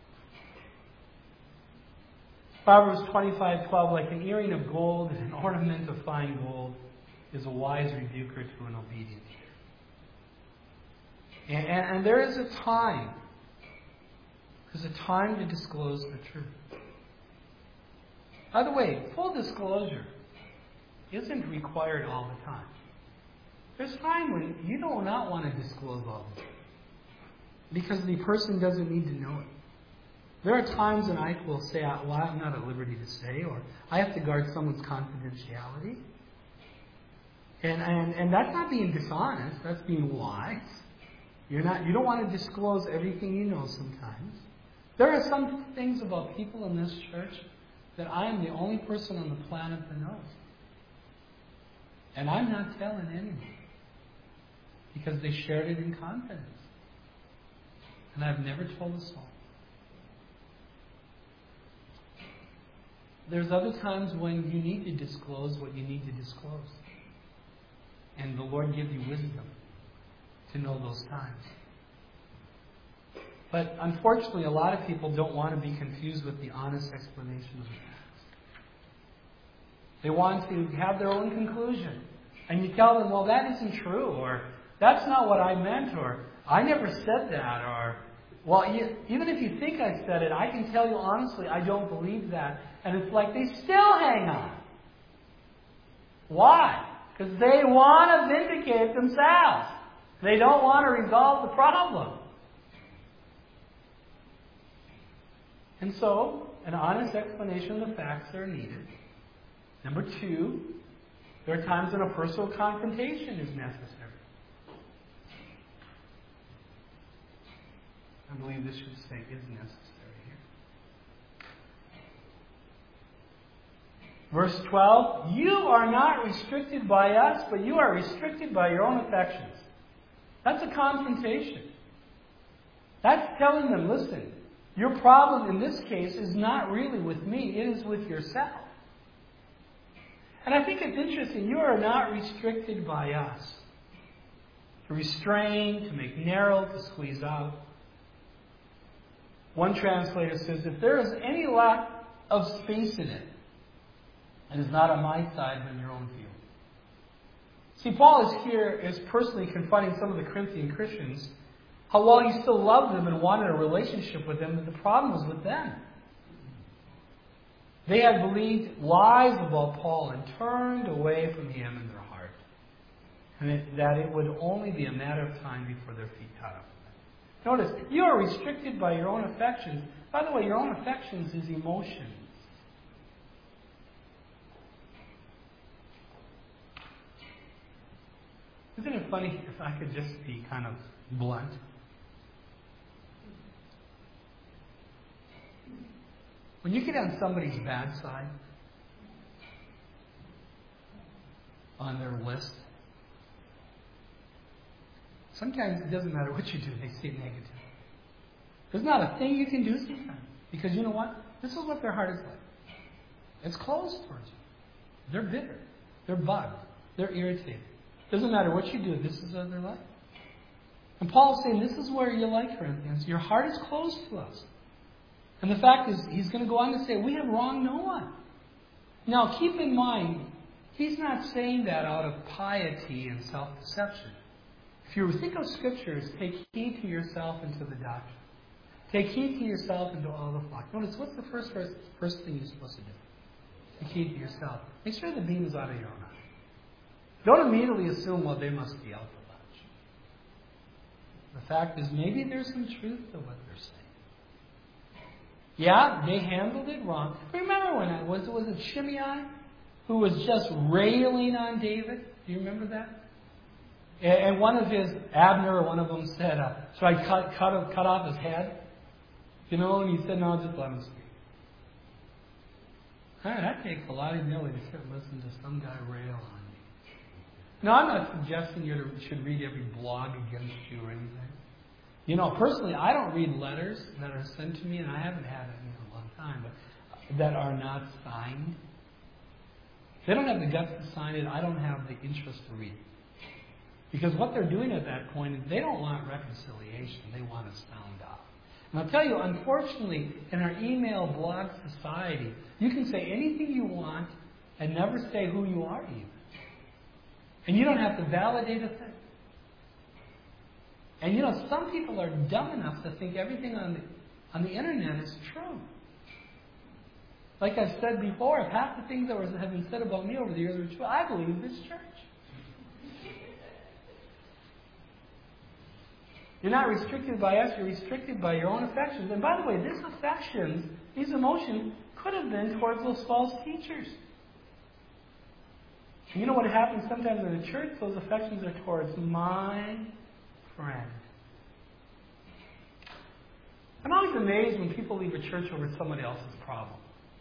Proverbs twenty-five twelve, like an earring of gold and an ornament of fine gold is a wise rebuker to an obedient ear. And, and, and there is a time. There's a time to disclose the truth. By the way, full disclosure isn't required all the time. There's a time when you do not want to disclose all the truth because the person doesn't need to know it. There are times when I will say, well, I'm not at liberty to say, or I have to guard someone's confidentiality. And, and, and that's not being dishonest. That's being wise. You're not, you don't want to disclose everything you know sometimes. There are some things about people in this church that I am the only person on the planet that knows. And I'm not telling anyone. Because they shared it in confidence. And I've never told a soul. There's other times when you need to disclose what you need to disclose. And the Lord gives you wisdom to know those times. But unfortunately, a lot of people don't want to be confused with the honest explanation of the facts. They want to have their own conclusion. And you tell them, well, that isn't true, or that's not what I meant, or I never said that, or, well, you, even if you think I said it, I can tell you honestly, I don't believe that. And it's like they still hang on. Why? Because they want to vindicate themselves. They don't want to resolve the problem. And so, an honest explanation of the facts are needed. Number two, there are times when a personal confrontation is necessary. I believe this should say is necessary here. Verse twelve, you are not restricted by us, but you are restricted by your own affections. That's a confrontation. That's telling them, listen, your problem in this case is not really with me, it is with yourself. And I think it's interesting, you are not restricted by us. To restrain, to make narrow, to squeeze out. One translator says, if there is any lack of space in it, it is not on my side but on your own view. See, Paul is here is personally confronting some of the Corinthian Christians, how while he still loved them and wanted a relationship with them, the problem was with them. They had believed lies about Paul and turned away from him in their heart. And it, that it would only be a matter of time before their feet caught up. Notice, you are restricted by your own affections. By the way, your own affections is emotions. Isn't it funny if I could just be kind of blunt? When you get on somebody's bad side, on their list, sometimes it doesn't matter what you do, they see negative. There's not a thing you can do sometimes. Because you know what? This is what their heart is like. It's closed towards you. They're bitter. They're bugged. They're irritated. Doesn't matter what you do, this is what they're like. And Paul's saying this is where you're like, Corinthians. Your heart is closed to us. And the fact is, he's going to go on to say, we have wronged no one. Now, keep in mind, he's not saying that out of piety and self-deception. If you think of Scriptures, take heed to yourself and to the doctrine. Take heed to yourself and to all the flock. Notice, what's the first, first, first thing you're supposed to do? Take heed to yourself. Make sure the beam is out of your own eye. Don't immediately assume, well, they must be out to lunch. The fact is, maybe there's some truth to what they're saying. Yeah, they handled it wrong. Remember when I was, was it Shimei who was just railing on David? Do you remember that? And one of his, Abner, one of them said, uh, should I cut, cut, cut off his head? You know, and he said, no, just let him speak. Right, that takes a lot of humility to sit and listen to some guy rail on you. Now, I'm not suggesting you should read every blog against you or anything. You know, personally, I don't read letters that are sent to me, and I haven't had it in a long time, but that are not signed. They don't have the guts to sign it. I don't have the interest to read it. Because what they're doing at that point is they don't want reconciliation. They want to sound off. And I'll tell you, unfortunately, in our email blog society, you can say anything you want and never say who you are even. And you don't have to validate a thing. And you know, some people are dumb enough to think everything on the, on the internet is true. Like I've said before, if half the things that were, have been said about me over the years are true, I believe this church. You're not restricted by us, you're restricted by your own affections. And by the way, these affections, these emotions, could have been towards those false teachers. And you know what happens sometimes in the church? Those affections are towards my friend. I'm always amazed when people leave a church over somebody else's problem.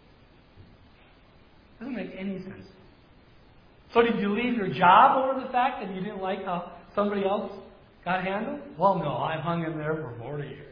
It doesn't make any sense. So did you leave your job over the fact that you didn't like how somebody else got handled? Well, no, I've hung in there for forty years.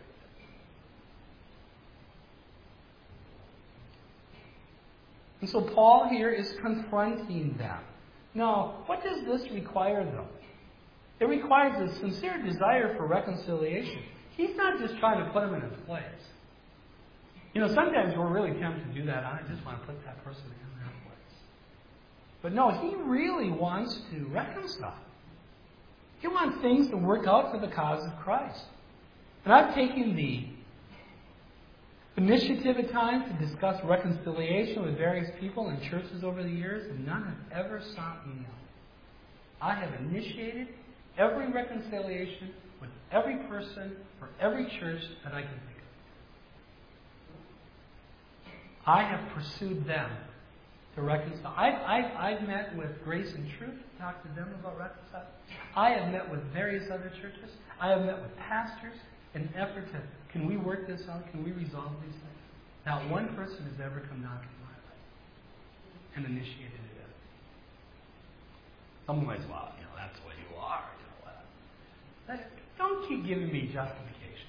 And so Paul here is confronting them. Now, what does this require, though? It requires a sincere desire for reconciliation. He's not just trying to put them in a place. You know, sometimes we're really tempted to do that. I just want to put that person in their place. But no, he really wants to reconcile. He wants things to work out for the cause of Christ. And I've taken the initiative at times to discuss reconciliation with various people in churches over the years, and none have ever sought me out. I have initiated every reconciliation with every person for every church that I can think of. I have pursued them to reconcile. I've, I've, I've met with Grace and Truth to talk to them about reconciling. I have met with various other churches. I have met with pastors in an effort to, can we work this out? Can we resolve these things? Not one person has ever come knocking my life and initiated it. Someone might say, well, you know, that's what you are. You know, that, don't keep giving me justification.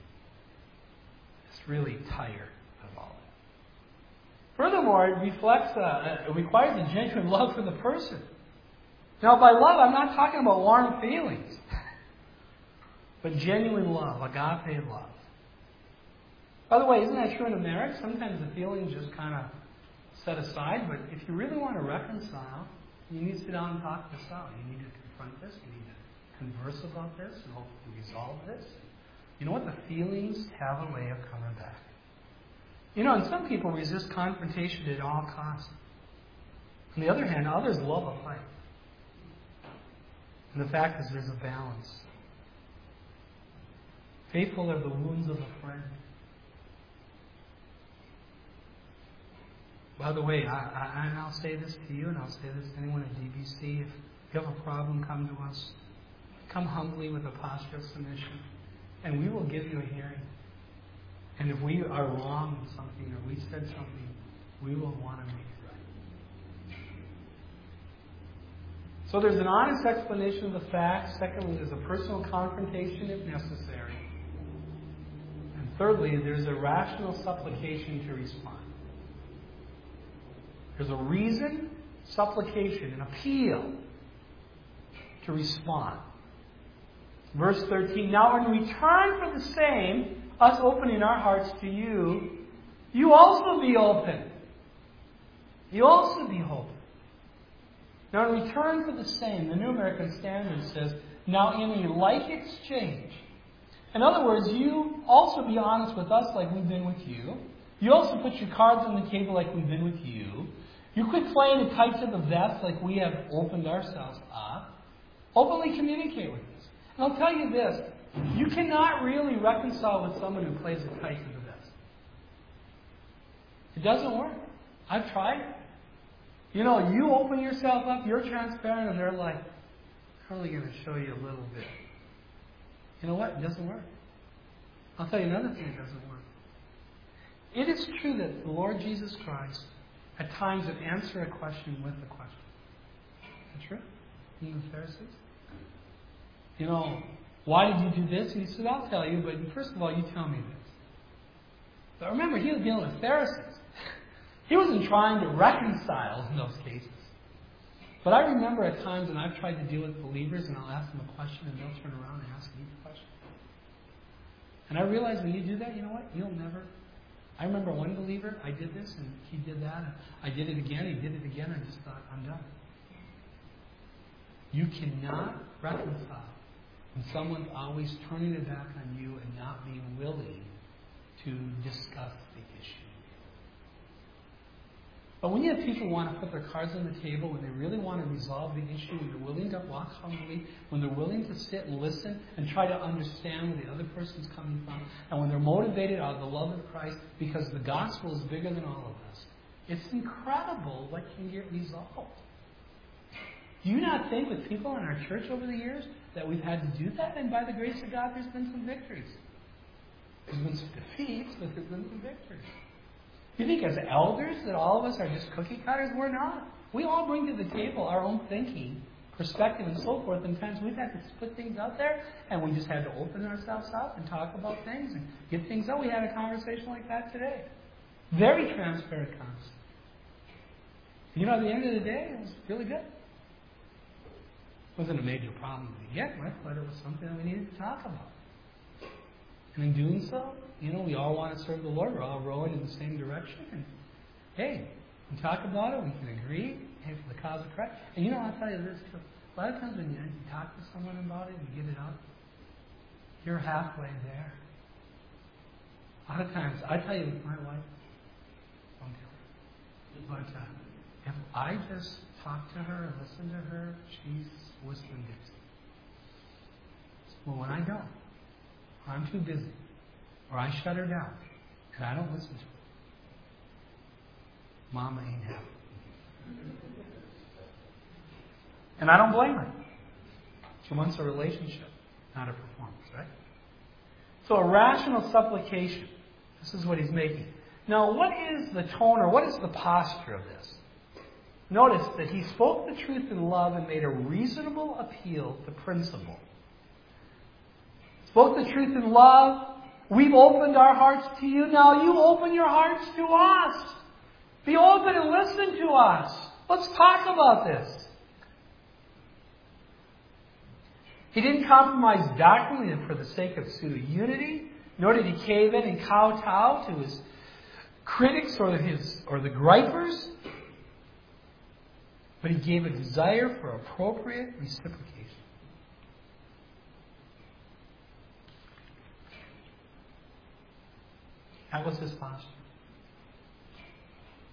It's really tired of all that. Furthermore, it reflects, uh, it requires a genuine love for the person. Now, by love, I'm not talking about warm feelings, but genuine love, agape love. By the way, isn't that true in a marriage? Sometimes the feelings just kind of set aside, but if you really want to reconcile, you need to sit down and talk this out. You need to confront this. You need to converse about this and hopefully resolve this. You know what? The feelings have a way of coming back. You know, and some people resist confrontation at all costs. On the other hand, others love a fight. And the fact is there's a balance. Faithful are the wounds of a friend. By the way, I, I, and I'll say this to you, and I'll say this to anyone at D B C. If you have a problem, come to us. Come humbly with a posture of submission, and we will give you a hearing. And if we are wrong in something, or we said something, we will want to make it right. So there's an honest explanation of the facts. Secondly, there's a personal confrontation if necessary. And thirdly, there's a rational supplication to respond. There's a reason, supplication, an appeal to respond. Verse thirteen, now in return for the same, us opening our hearts to you, you also be open. You also be open. Now in return for the same, the New American Standard says, now in a like exchange. In other words, you also be honest with us like we've been with you. You also put your cards on the table like we've been with you. You quit playing it tight to the vest like we have opened ourselves up. Openly communicate with us. And I'll tell you this, you cannot really reconcile with someone who plays it tight to the vest. It doesn't work. I've tried it. You know, you open yourself up, you're transparent, and they're like, I'm only going to show you a little bit. You know what? It doesn't work. I'll tell you another thing that doesn't work. It is true that the Lord Jesus Christ at times would answer a question with a question. Is that true? From the Pharisees? You know, why did you do this? And he said, I'll tell you, but first of all, you tell me this. But remember, he was dealing with Pharisees. He wasn't trying to reconcile in those cases. But I remember at times when I've tried to deal with believers and I'll ask them a question and they'll turn around and ask me a question. And I realize when you do that, you know what? You'll never... I remember one believer, I did this and he did that. And I did it again, he did it again. I just thought, I'm done. You cannot reconcile when someone's always turning it back on you and not being willing to discuss the issue. But when you have people who want to put their cards on the table, when they really want to resolve the issue, when they're willing to walk humbly, when they're willing to sit and listen and try to understand where the other person's coming from, and when they're motivated out of the love of Christ because the gospel is bigger than all of us, it's incredible what can get resolved. Do you not think with people in our church over the years that we've had to do that? And by the grace of God, there's been some victories. There's been some defeats, but there's been some victories. You think as elders that all of us are just cookie cutters? We're not. We all bring to the table our own thinking, perspective, and so forth. And times we've had to put things out there, and we just had to open ourselves up and talk about things and get things out. We had a conversation like that today. Very transparent conversation. You know, at the end of the day, it was really good. It wasn't a major problem to begin with, but it was something that we needed to talk about. And in doing so, you know, we all want to serve the Lord. We're all rowing in the same direction. And hey, we talk about it. We can agree. Hey, for the cause of Christ. And you know, I'll tell you this too. A lot of times when you talk to someone about it and get it out, you're halfway there. A lot of times, I tell you with my wife, don't tell her. But uh, if I just talk to her and listen to her, she's whistling Dixie. Well, when I don't, I'm too busy, or I shut her down, and I don't listen to her, Mama ain't happy. And I don't blame her. She wants a relationship, not a performance, right? So a rational supplication. This is what he's making. Now, what is the tone, or what is the posture of this? Notice that he spoke the truth in love and made a reasonable appeal to principle. Spoke the truth in love. We've opened our hearts to you. Now you open your hearts to us. Be open and listen to us. Let's talk about this. He didn't compromise doctrinally for the sake of pseudo-unity, nor did he cave in and kowtow to his critics or his or the gripers. But he gave a desire for appropriate reciprocation. That was his posture.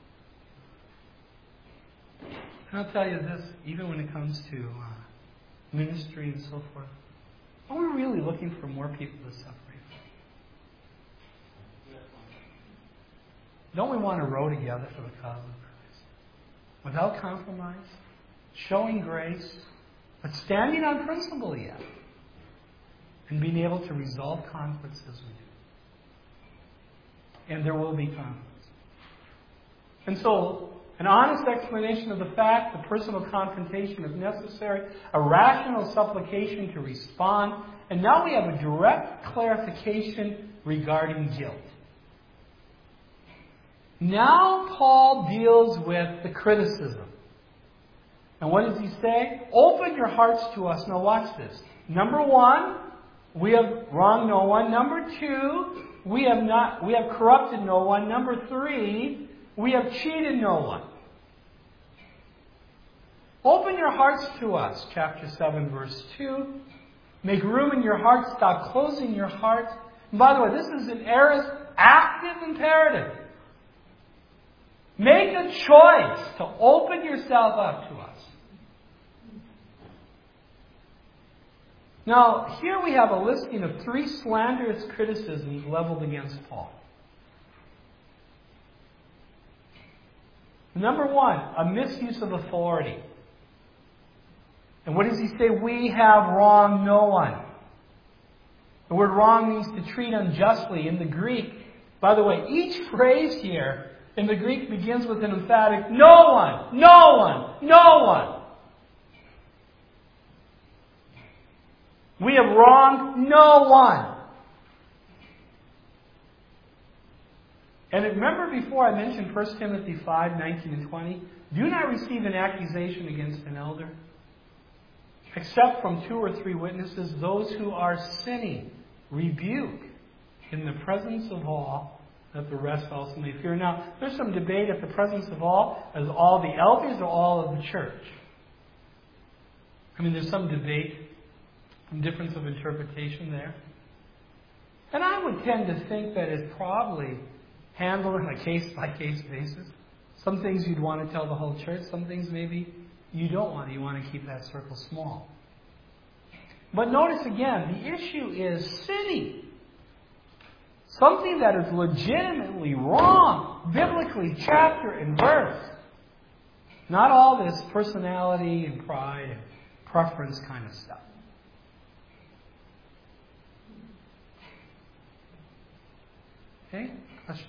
And I'll tell you this, even when it comes to uh, ministry and so forth, are we really looking for more people to separate from? Don't we want to row together for the cause of Christ? Without compromise, showing grace, but standing on principle yet, and being able to resolve conflicts as we do. And there will be conflicts. And so, an honest explanation of the fact, the personal confrontation if necessary, a rational supplication to respond, and now we have a direct clarification regarding guilt. Now Paul deals with the criticism. And what does he say? Open your hearts to us. Now watch this. Number one, we have wronged no one. Number two, we have not we have corrupted no one. Number three, we have cheated no one. Open your hearts to us, chapter seven, verse two. Make room in your heart. Stop closing your heart. And by the way, this is an aorist active imperative. Make a choice to open yourself up to us. Now, here we have a listing of three slanderous criticisms leveled against Paul. Number one, a misuse of authority. And what does he say? We have wronged no one. The word wrong means to treat unjustly in the Greek. By the way, each phrase here in the Greek begins with an emphatic no one, no one, no one. We have wronged no one. And remember before I mentioned First Timothy five, nineteen and twenty? Do not receive an accusation against an elder, except from two or three witnesses, those who are sinning. Rebuke in the presence of all, that the rest also may fear. Now, there's some debate at the presence of all, as all the elders or all of the church. I mean, there's some debate, some difference of interpretation there. And I would tend to think that it's probably handled on a case-by-case basis. Some things you'd want to tell the whole church, some things maybe you don't want. You want to keep that circle small. But notice again, the issue is sinning. Something that is legitimately wrong, biblically, chapter and verse. Not all this personality and pride and preference kind of stuff. Okay? Question?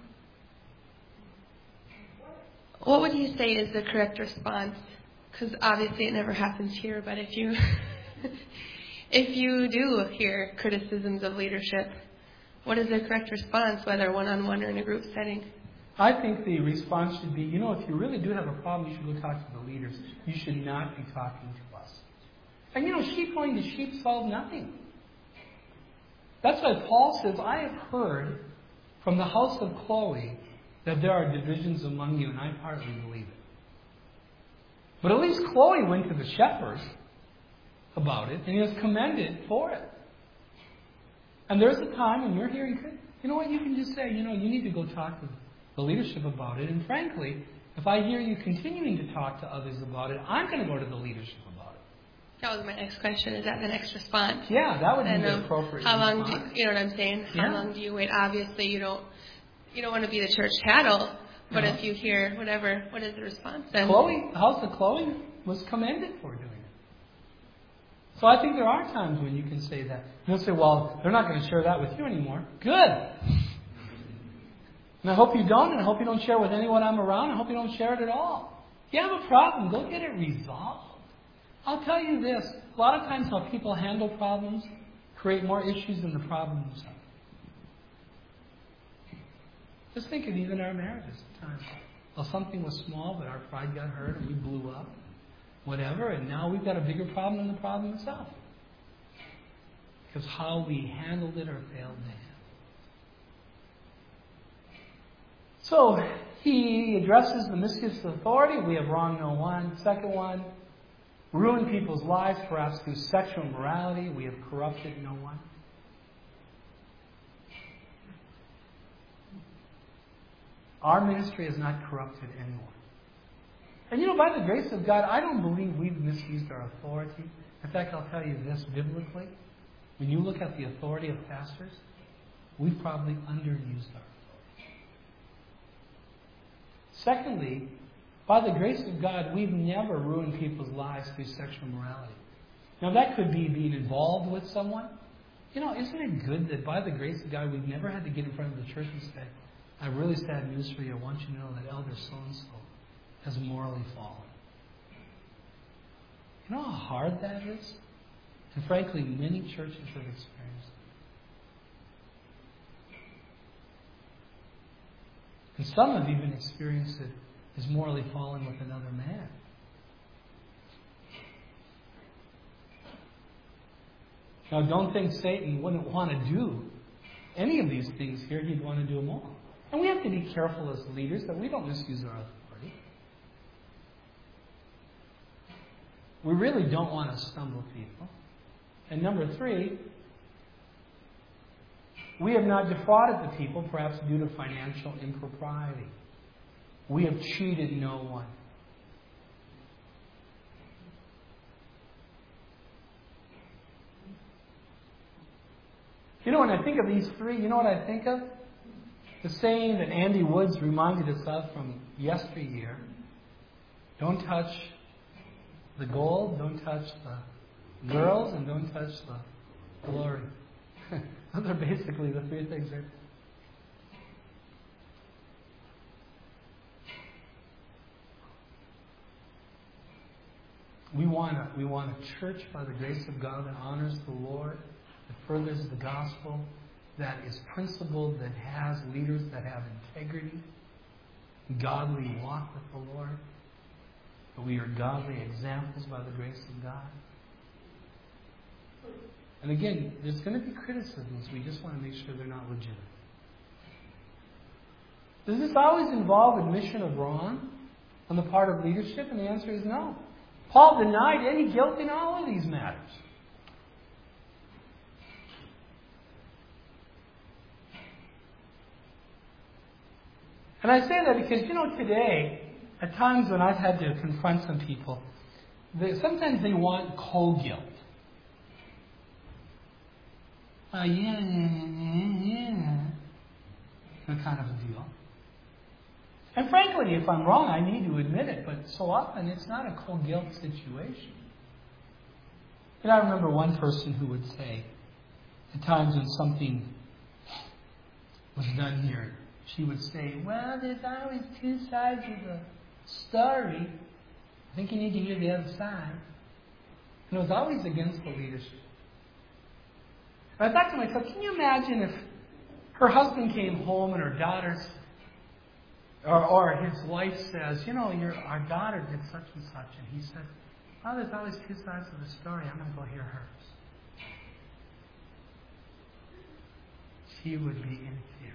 What would you say is the correct response? Because obviously it never happens here, but if you if you do hear criticisms of leadership, what is the correct response, whether one-on-one or in a group setting? I think the response should be, you know, if you really do have a problem, you should go talk to the leaders. You should not be talking to us. And you know, sheep going to sheep solve nothing. That's why Paul says, I have heard from the house of Chloe that there are divisions among you, and I partly believe it. But at least Chloe went to the shepherds about it, and he was commended for it. And there's a time when you're hearing, you know what, you can just say, you know, you need to go talk to the leadership about it. And frankly, if I hear you continuing to talk to others about it, I'm going to go to the leadership about it. That was my next question. Is that the next response? Yeah, that would be and, the um, appropriate How long response. do you, you know what I'm saying? Yeah. How long do you wait? Obviously, you don't you don't want to be the church tattle, but No. if you hear whatever, what is the response then? Chloe, the house of Chloe was commended for doing it. So I think there are times when you can say that. You'll say, well, they're not going to share that with you anymore. Good. And I hope you don't, and I hope you don't share with anyone I'm around. I hope you don't share it at all. If you have a problem, go get it resolved. I'll tell you this. A lot of times how people handle problems create more issues than the problem themselves. Just think of even our marriages at times. Well, something was small, but our pride got hurt and we blew up. Whatever, and now we've got a bigger problem than the problem itself. Because how we handled it or failed to handle it. So, he addresses the misuse of authority. We have wronged no one. Second one, ruined people's lives, perhaps through sexual immorality. We have corrupted no one. Our ministry has not corrupted anyone. And you know, by the grace of God, I don't believe we've misused our authority. In fact, I'll tell you this biblically. When you look at the authority of pastors, we've probably underused our authority. Secondly, by the grace of God, we've never ruined people's lives through sexual morality. Now, that could be being involved with someone. You know, isn't it good that by the grace of God, we've never had to get in front of the church and say, I have really sad news for you. I want you to know that Elder so-and-so has morally fallen. You know how hard that is? And frankly, many churches have experienced it. And some have even experienced it as morally falling with another man. Now, don't think Satan wouldn't want to do any of these things here. He'd want to do them all. And we have to be careful as leaders that we don't misuse our authority. We really don't want to stumble people. And number three, we have not defrauded the people, perhaps due to financial impropriety. We have cheated no one. You know, when I think of these three, you know what I think of? The saying that Andy Woods reminded us of from yesteryear. Don't touch the gold, don't touch the girls, and don't touch the glory. Those are basically the three things. Right? We want a, we want a church by the grace of God that honors the Lord, that furthers the gospel, that is principled, that has leaders that have integrity, godly walk with the Lord. That we are godly examples by the grace of God. And again, there's going to be criticisms. We just want to make sure they're not legitimate. Does this always involve admission of wrong on the part of leadership? And the answer is no. Paul denied any guilt in all of these matters. And I say that because, you know, today, at times when I've had to confront some people, they, sometimes they want co-guilt. Uh, yeah, yeah, yeah, that kind of a deal. And frankly, if I'm wrong, I need to admit it, but so often it's not a co-guilt situation. And I remember one person who would say, at times when something was done here, she would say, well, there's always two sides of the story. I think you need to hear the other side. And it was always against the leadership. And I thought to myself, can you imagine if her husband came home and her daughter's, or, or his wife says, you know, your, our daughter did such and such. And he said, well, there's always two sides of the story. I'm going to go hear hers. She would be infuriated.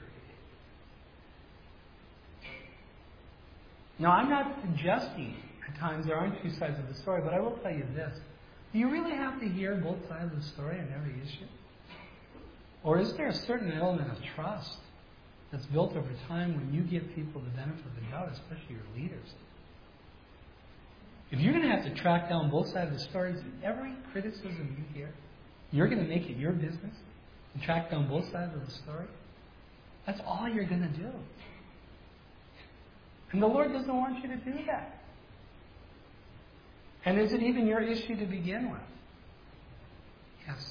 Now, I'm not suggesting at times there aren't two sides of the story, but I will tell you this. Do you really have to hear both sides of the story on every issue? Or is there a certain element of trust that's built over time when you give people the benefit of the doubt, especially your leaders? If you're going to have to track down both sides of the stories, every criticism you hear, you're going to make it your business and track down both sides of the story, that's all you're going to do. And the Lord doesn't want you to do that. And is it even your issue to begin with? Yes.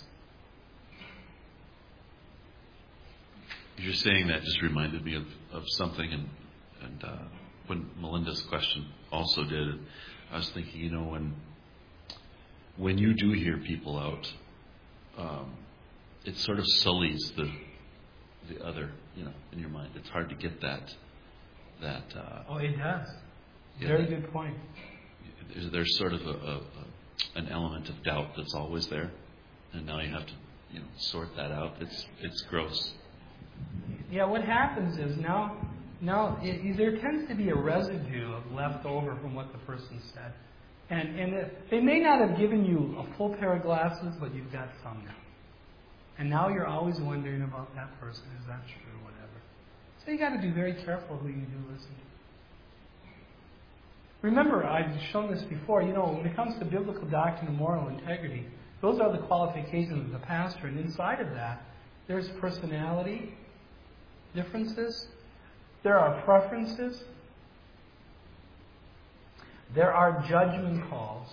You're saying that just reminded me of, of something, and, and uh, when Melinda's question also did, I was thinking, you know, when when you do hear people out, um, it sort of sullies the the other, you know, in your mind. It's hard to get that. That uh, oh, it does. Yeah, Very that, good point. There's, there's sort of a, a, a an element of doubt that's always there, and now you have to, you know, sort that out. It's it's gross. Yeah, what happens is now, now it, there tends to be a residue of left over from what the person said, and and it, they may not have given you a full pair of glasses, but you've got some now, and now you're always wondering about that person. Is that true or whatever? So you got to be very careful who you do listen to. Remember, I've shown this before, you know, when it comes to biblical doctrine and moral integrity, those are the qualifications of the pastor. And inside of that, there's personality differences. There are preferences. There are judgment calls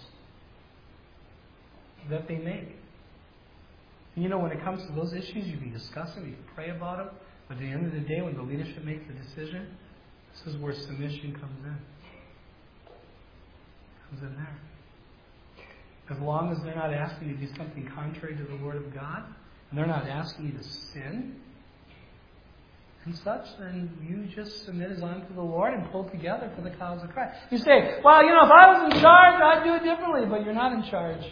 that they make. You know, when it comes to those issues, you can discuss them, you can pray about them. But at the end of the day, when the leadership makes a decision, this is where submission comes in. Comes in there. As long as they're not asking you to do something contrary to the Word of God, and they're not asking you to sin and such, then you just submit as unto the Lord and pull together for the cause of Christ. You say, well, you know, if I was in charge, I'd do it differently, but you're not in charge.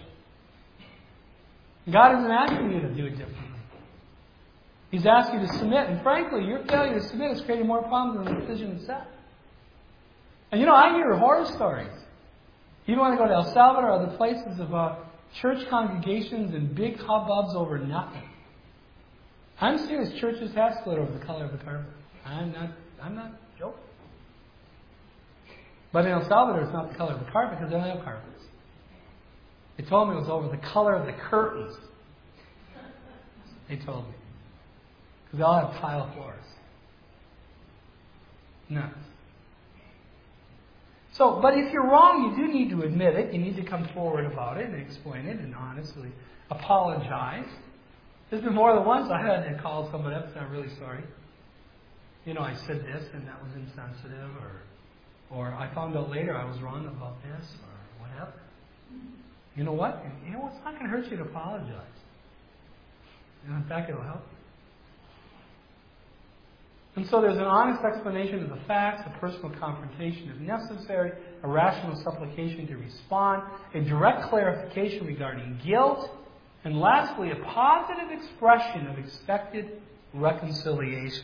God isn't asking you to do it differently. He's asking you to submit, and frankly, your failure to submit is creating more problems than the decision itself. And you know, I hear horror stories. You don't want to go to El Salvador or other places of uh, church congregations and big hubbubs over nothing. I'm serious. Churches have split over the color of the carpet. I'm not. I'm not joking. But in El Salvador, it's not the color of the carpet because they don't have carpets. They told me it was over the color of the curtains. They told me because they all have tile floors. Nuts. So, but if you're wrong, you do need to admit it. You need to come forward about it and explain it and honestly apologize. There's been more than once I had to call somebody up and say, I'm really sorry. You know, I said this and that was insensitive, or or I found out later I was wrong about this, or whatever. You know what? You know, it's not going to hurt you to apologize. And in fact, it'll help you. And so there's an honest explanation of the facts, a personal confrontation if necessary, a rational supplication to respond, a direct clarification regarding guilt, and lastly, a positive expression of expected reconciliation.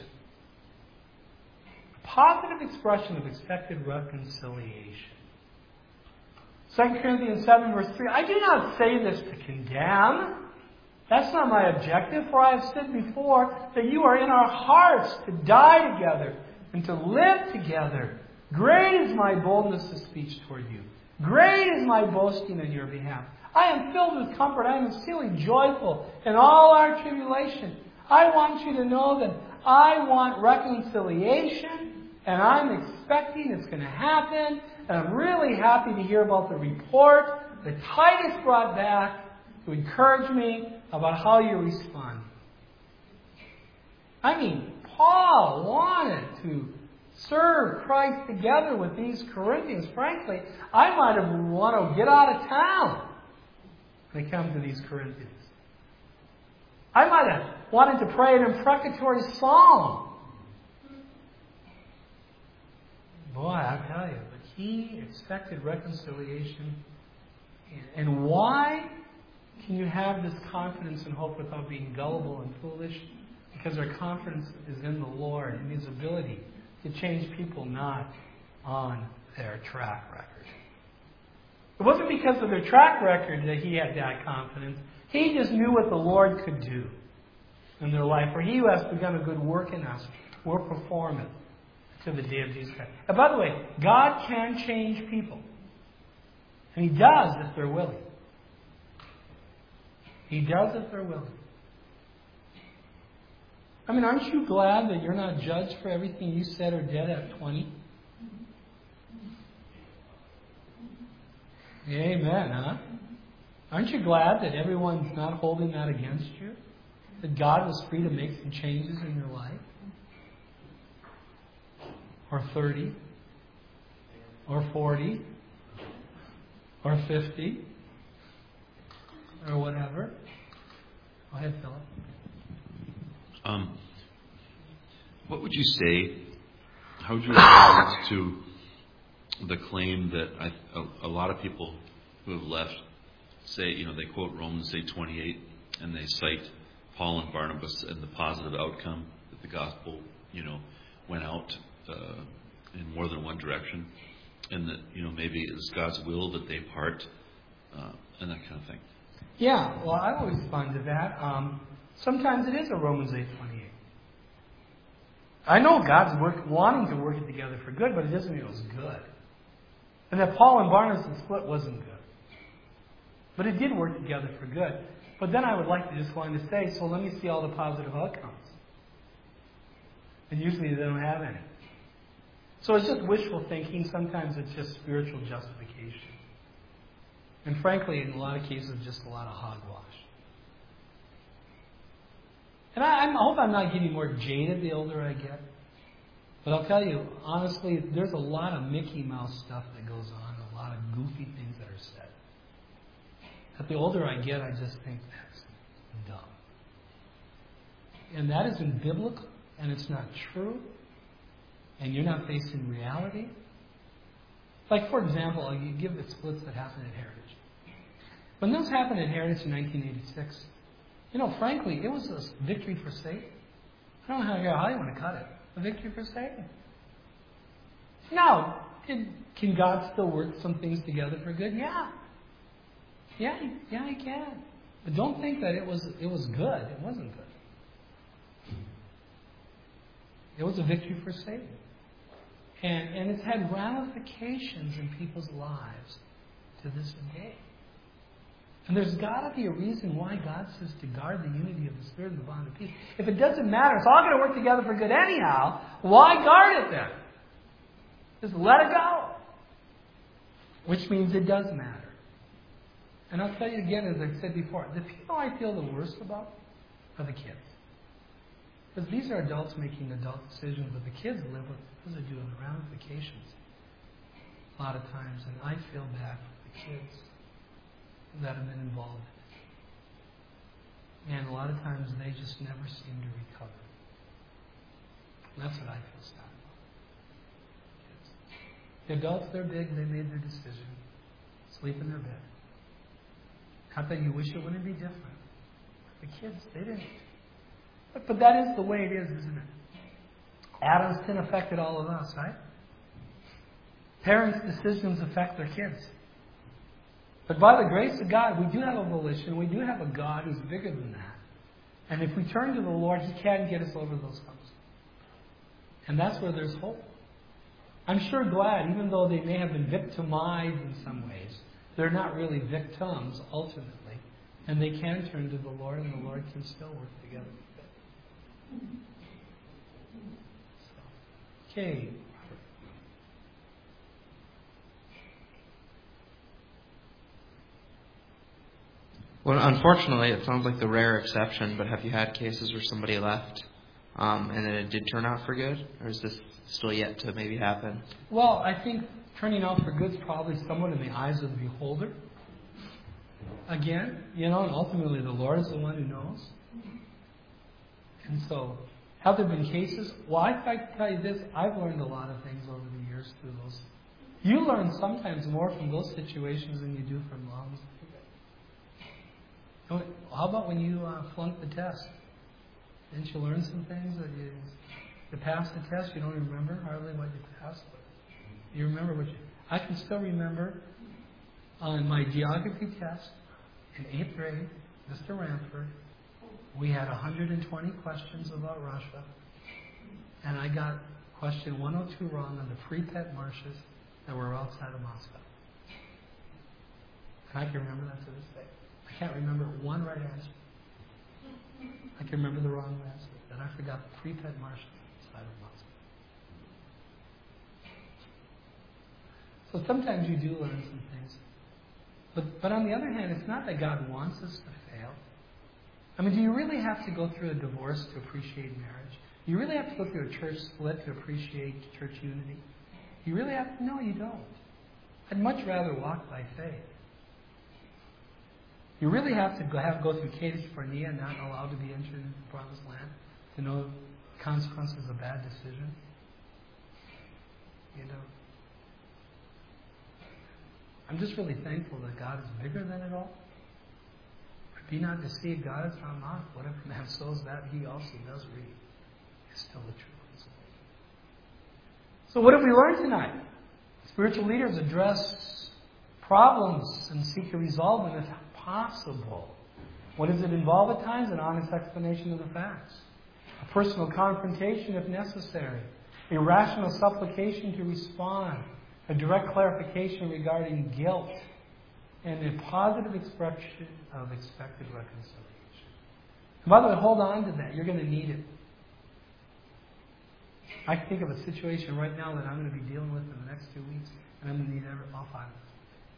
A positive expression of expected reconciliation. Second Corinthians seven verse three, I do not say this to condemn. That's not my objective, for I have said before that you are in our hearts to die together and to live together. Great is my boldness of speech toward you. Great is my boasting on your behalf. I am filled with comfort. I am exceedingly joyful in all our tribulation. I want you to know that I want reconciliation, and I'm expecting it's going to happen, and I'm really happy to hear about the report that Titus brought back to encourage me about how you respond. I mean, Paul wanted to serve Christ together with these Corinthians. Frankly, I might have wanted to get out of town when it comes to these Corinthians. I might have wanted to pray an imprecatory psalm. Boy, I tell you, but he expected reconciliation. And why can you have this confidence and hope without being gullible and foolish? Because our confidence is in the Lord and His ability to change people, not on their track record. It wasn't because of their track record that he had that confidence. He just knew what the Lord could do in their life. For he who has begun a good work in us will perform it to the day of Jesus Christ. And by the way, God can change people. And He does if they're willing. He does if they're willing. I mean, aren't you glad that you're not judged for everything you said or did at twenty? Amen, huh? Aren't you glad that everyone's not holding that against you? That God was free to make some changes in your life? Or thirty? Or forty? Or fifty? Or whatever? Go ahead, Philip. Um, what would you say, how would you respond to the claim that I, a, a lot of people who have left say, you know, they quote Romans eight twenty-eight and they cite Paul and Barnabas and the positive outcome that the gospel, you know, went out uh, in more than one direction, and that, you know, maybe it's God's will that they part uh, and that kind of thing. Yeah, well, I will respond to that. Um, sometimes it is a Romans eight twenty-eight. I know God's work, wanting to work it together for good, but it doesn't mean it was good. And that Paul and Barnabas' split wasn't good. But it did work together for good. But then I would like to just go on to say, so let me see all the positive outcomes. And usually they don't have any. So it's just wishful thinking. Sometimes it's just spiritual justification. And frankly, in a lot of cases, just a lot of hogwash. And I, I hope I'm not getting more jaded the older I get. But I'll tell you, honestly, there's a lot of Mickey Mouse stuff that goes on, a lot of goofy things that are said. But the older I get, I just think that's dumb. And that isn't biblical, and it's not true, and you're not facing reality. Like, for example, you give the splits that happened at Heritage. When those happened at Heritage in nineteen eighty-six, you know, frankly, it was a victory for Satan. I don't know how, how you want to cut it. A victory for Satan. Now, did, can God still work some things together for good? Yeah. Yeah, yeah, He can. But don't think that it was it was good. It wasn't good. It was a victory for Satan. And, and it's had ramifications in people's lives to this day. And there's got to be a reason why God says to guard the unity of the Spirit and the bond of peace. If it doesn't matter, it's all going to work together for good anyhow, why guard it then? Just let it go. Which means it does matter. And I'll tell you again, as I've said before, the people I feel the worst about are the kids. Because these are adults making adult decisions, but the kids live with what they're doing, the ramifications a lot of times. And I feel bad for the kids that have been involved in it. And a lot of times they just never seem to recover. And that's what I feel sad about. Kids. The adults, they're big, they made their decision. Sleep in their bed. Not that you wish it wouldn't be different. The kids, they didn't. But, but that is the way it is, isn't it? Adam's sin affected all of us, right? Parents' decisions affect their kids. But by the grace of God, we do have a volition. We do have a God who's bigger than that. And if we turn to the Lord, He can get us over those humps. And that's where there's hope. I'm sure glad, even though they may have been victimized in some ways, they're not really victims, ultimately. And they can turn to the Lord, and the Lord can still work together. So, okay. Well, unfortunately, it sounds like the rare exception, but have you had cases where somebody left um, and then it did turn out for good? Or is this still yet to maybe happen? Well, I think turning out for good is probably somewhat in the eyes of the beholder. Again, you know, and ultimately the Lord is the one who knows. And so, have there been cases? Well, I can tell you this, I've learned a lot of things over the years through those. You learn sometimes more from those situations than you do from moms. How about when you uh, flunked the test? Didn't you learn some things that you, you passed the test? You don't remember hardly what you passed, but you remember what you. I can still remember on my geography test in eighth grade, Mister Ranford, we had one hundred twenty questions about Russia, and I got question one oh two wrong on the Pripyat marshes that were outside of Moscow. And I can remember that to this day. I can't remember one right answer. I can remember the wrong answer. And I forgot the Pripyat marshes outside of Moscow. So sometimes you do learn some things. But, but on the other hand, it's not that God wants us to fail. I mean, do you really have to go through a divorce to appreciate marriage? Do you really have to go through a church split to appreciate church unity? You really have to? No, you don't. I'd much rather walk by faith. You really have to go, have, go through Kadesh Barnea and not allowed to be entered into the promised land to know the consequences of a bad decision? You know. I'm just really thankful that God is bigger than it all. Be not deceived, God is not mocked. Whatever man sows, that he also does reap. It's still the true principle. So what have we learned tonight? Spiritual leaders address problems and seek to resolve them if possible. What does it involve at times? An honest explanation of the facts. A personal confrontation if necessary. A rational supplication to respond. a direct clarification regarding guilt, and a positive expression of expected reconciliation. And by the way, hold on to that. You're going to need it. I can think of a situation right now that I'm going to be dealing with in the next two weeks, and I'm going to need every, all five of them.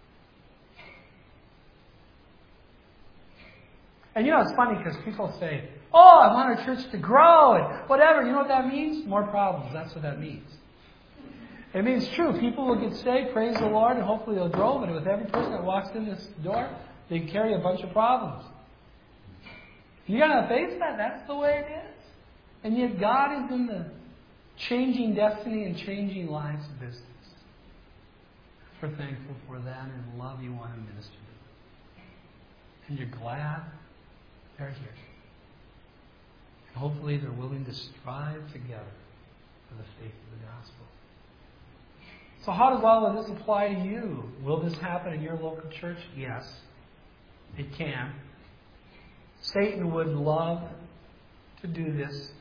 And you know, it's funny because people say, oh, I want our church to grow and whatever. You know what that means? More problems. That's what that means. It means true. People will get saved, praise the Lord, and hopefully they'll grow. But with every person that walks in this door, they carry a bunch of problems. You're going to face that. That's the way it is. And yet God is in the changing destiny and changing lives business. We're thankful for that and love you want to minister to them. And you're glad they're here. And hopefully they're willing to strive together for the faith of the gospel. So how does all of this apply to you? Will this happen in your local church? Yes, it can. Satan would love to do this.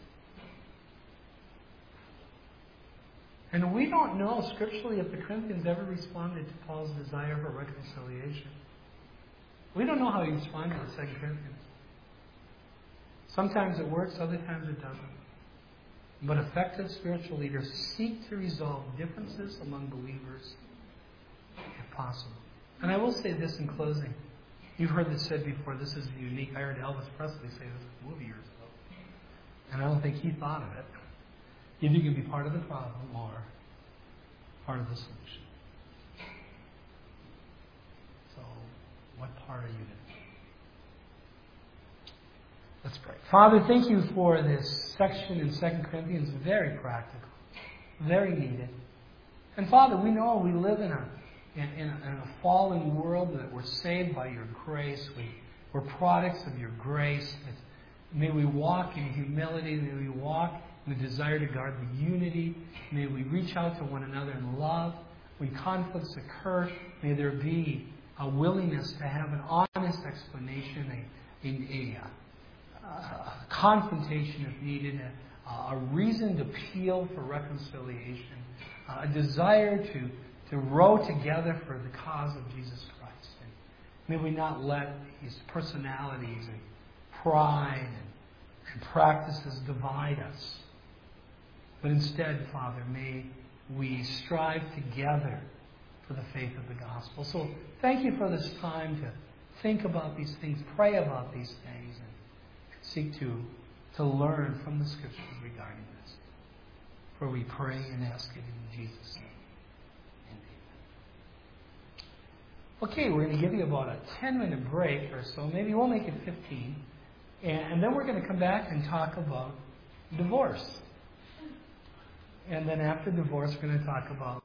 And we don't know scripturally if the Corinthians ever responded to Paul's desire for reconciliation. We don't know how he responded to the Second Corinthians. Sometimes it works, other times it doesn't. But effective spiritual leaders seek to resolve differences among believers if possible. And I will say this in closing. You've heard this said before. This is unique. I heard Elvis Presley say this a movie years ago. And I don't think he thought of it. Either you can be part of the problem or part of the solution. So, what part are you in? Let's pray. Father, thank you for this section in Second Corinthians. Very practical. Very needed. And Father, we know we live in a, in, in, a, in a fallen world, that we're saved by your grace. We, we're products of your grace. It's, may we walk in humility. May we walk in the desire to guard the unity. May we reach out to one another in love. When conflicts occur, may there be a willingness to have an honest explanation, a, a, a Uh, confrontation if needed, a, a reasoned appeal for reconciliation, uh, a desire to, to row together for the cause of Jesus Christ. And may we not let these personalities and pride and, and practices divide us. But instead, Father, may we strive together for the faith of the gospel. So thank you for this time to think about these things, pray about these things, and seek to, to learn from the Scriptures regarding this. For we pray and ask it in Jesus' name. Amen. Okay, we're going to give you about a ten-minute break or so. Maybe we'll make it fifteen. And, and then we're going to come back and talk about divorce. And then after divorce, we're going to talk about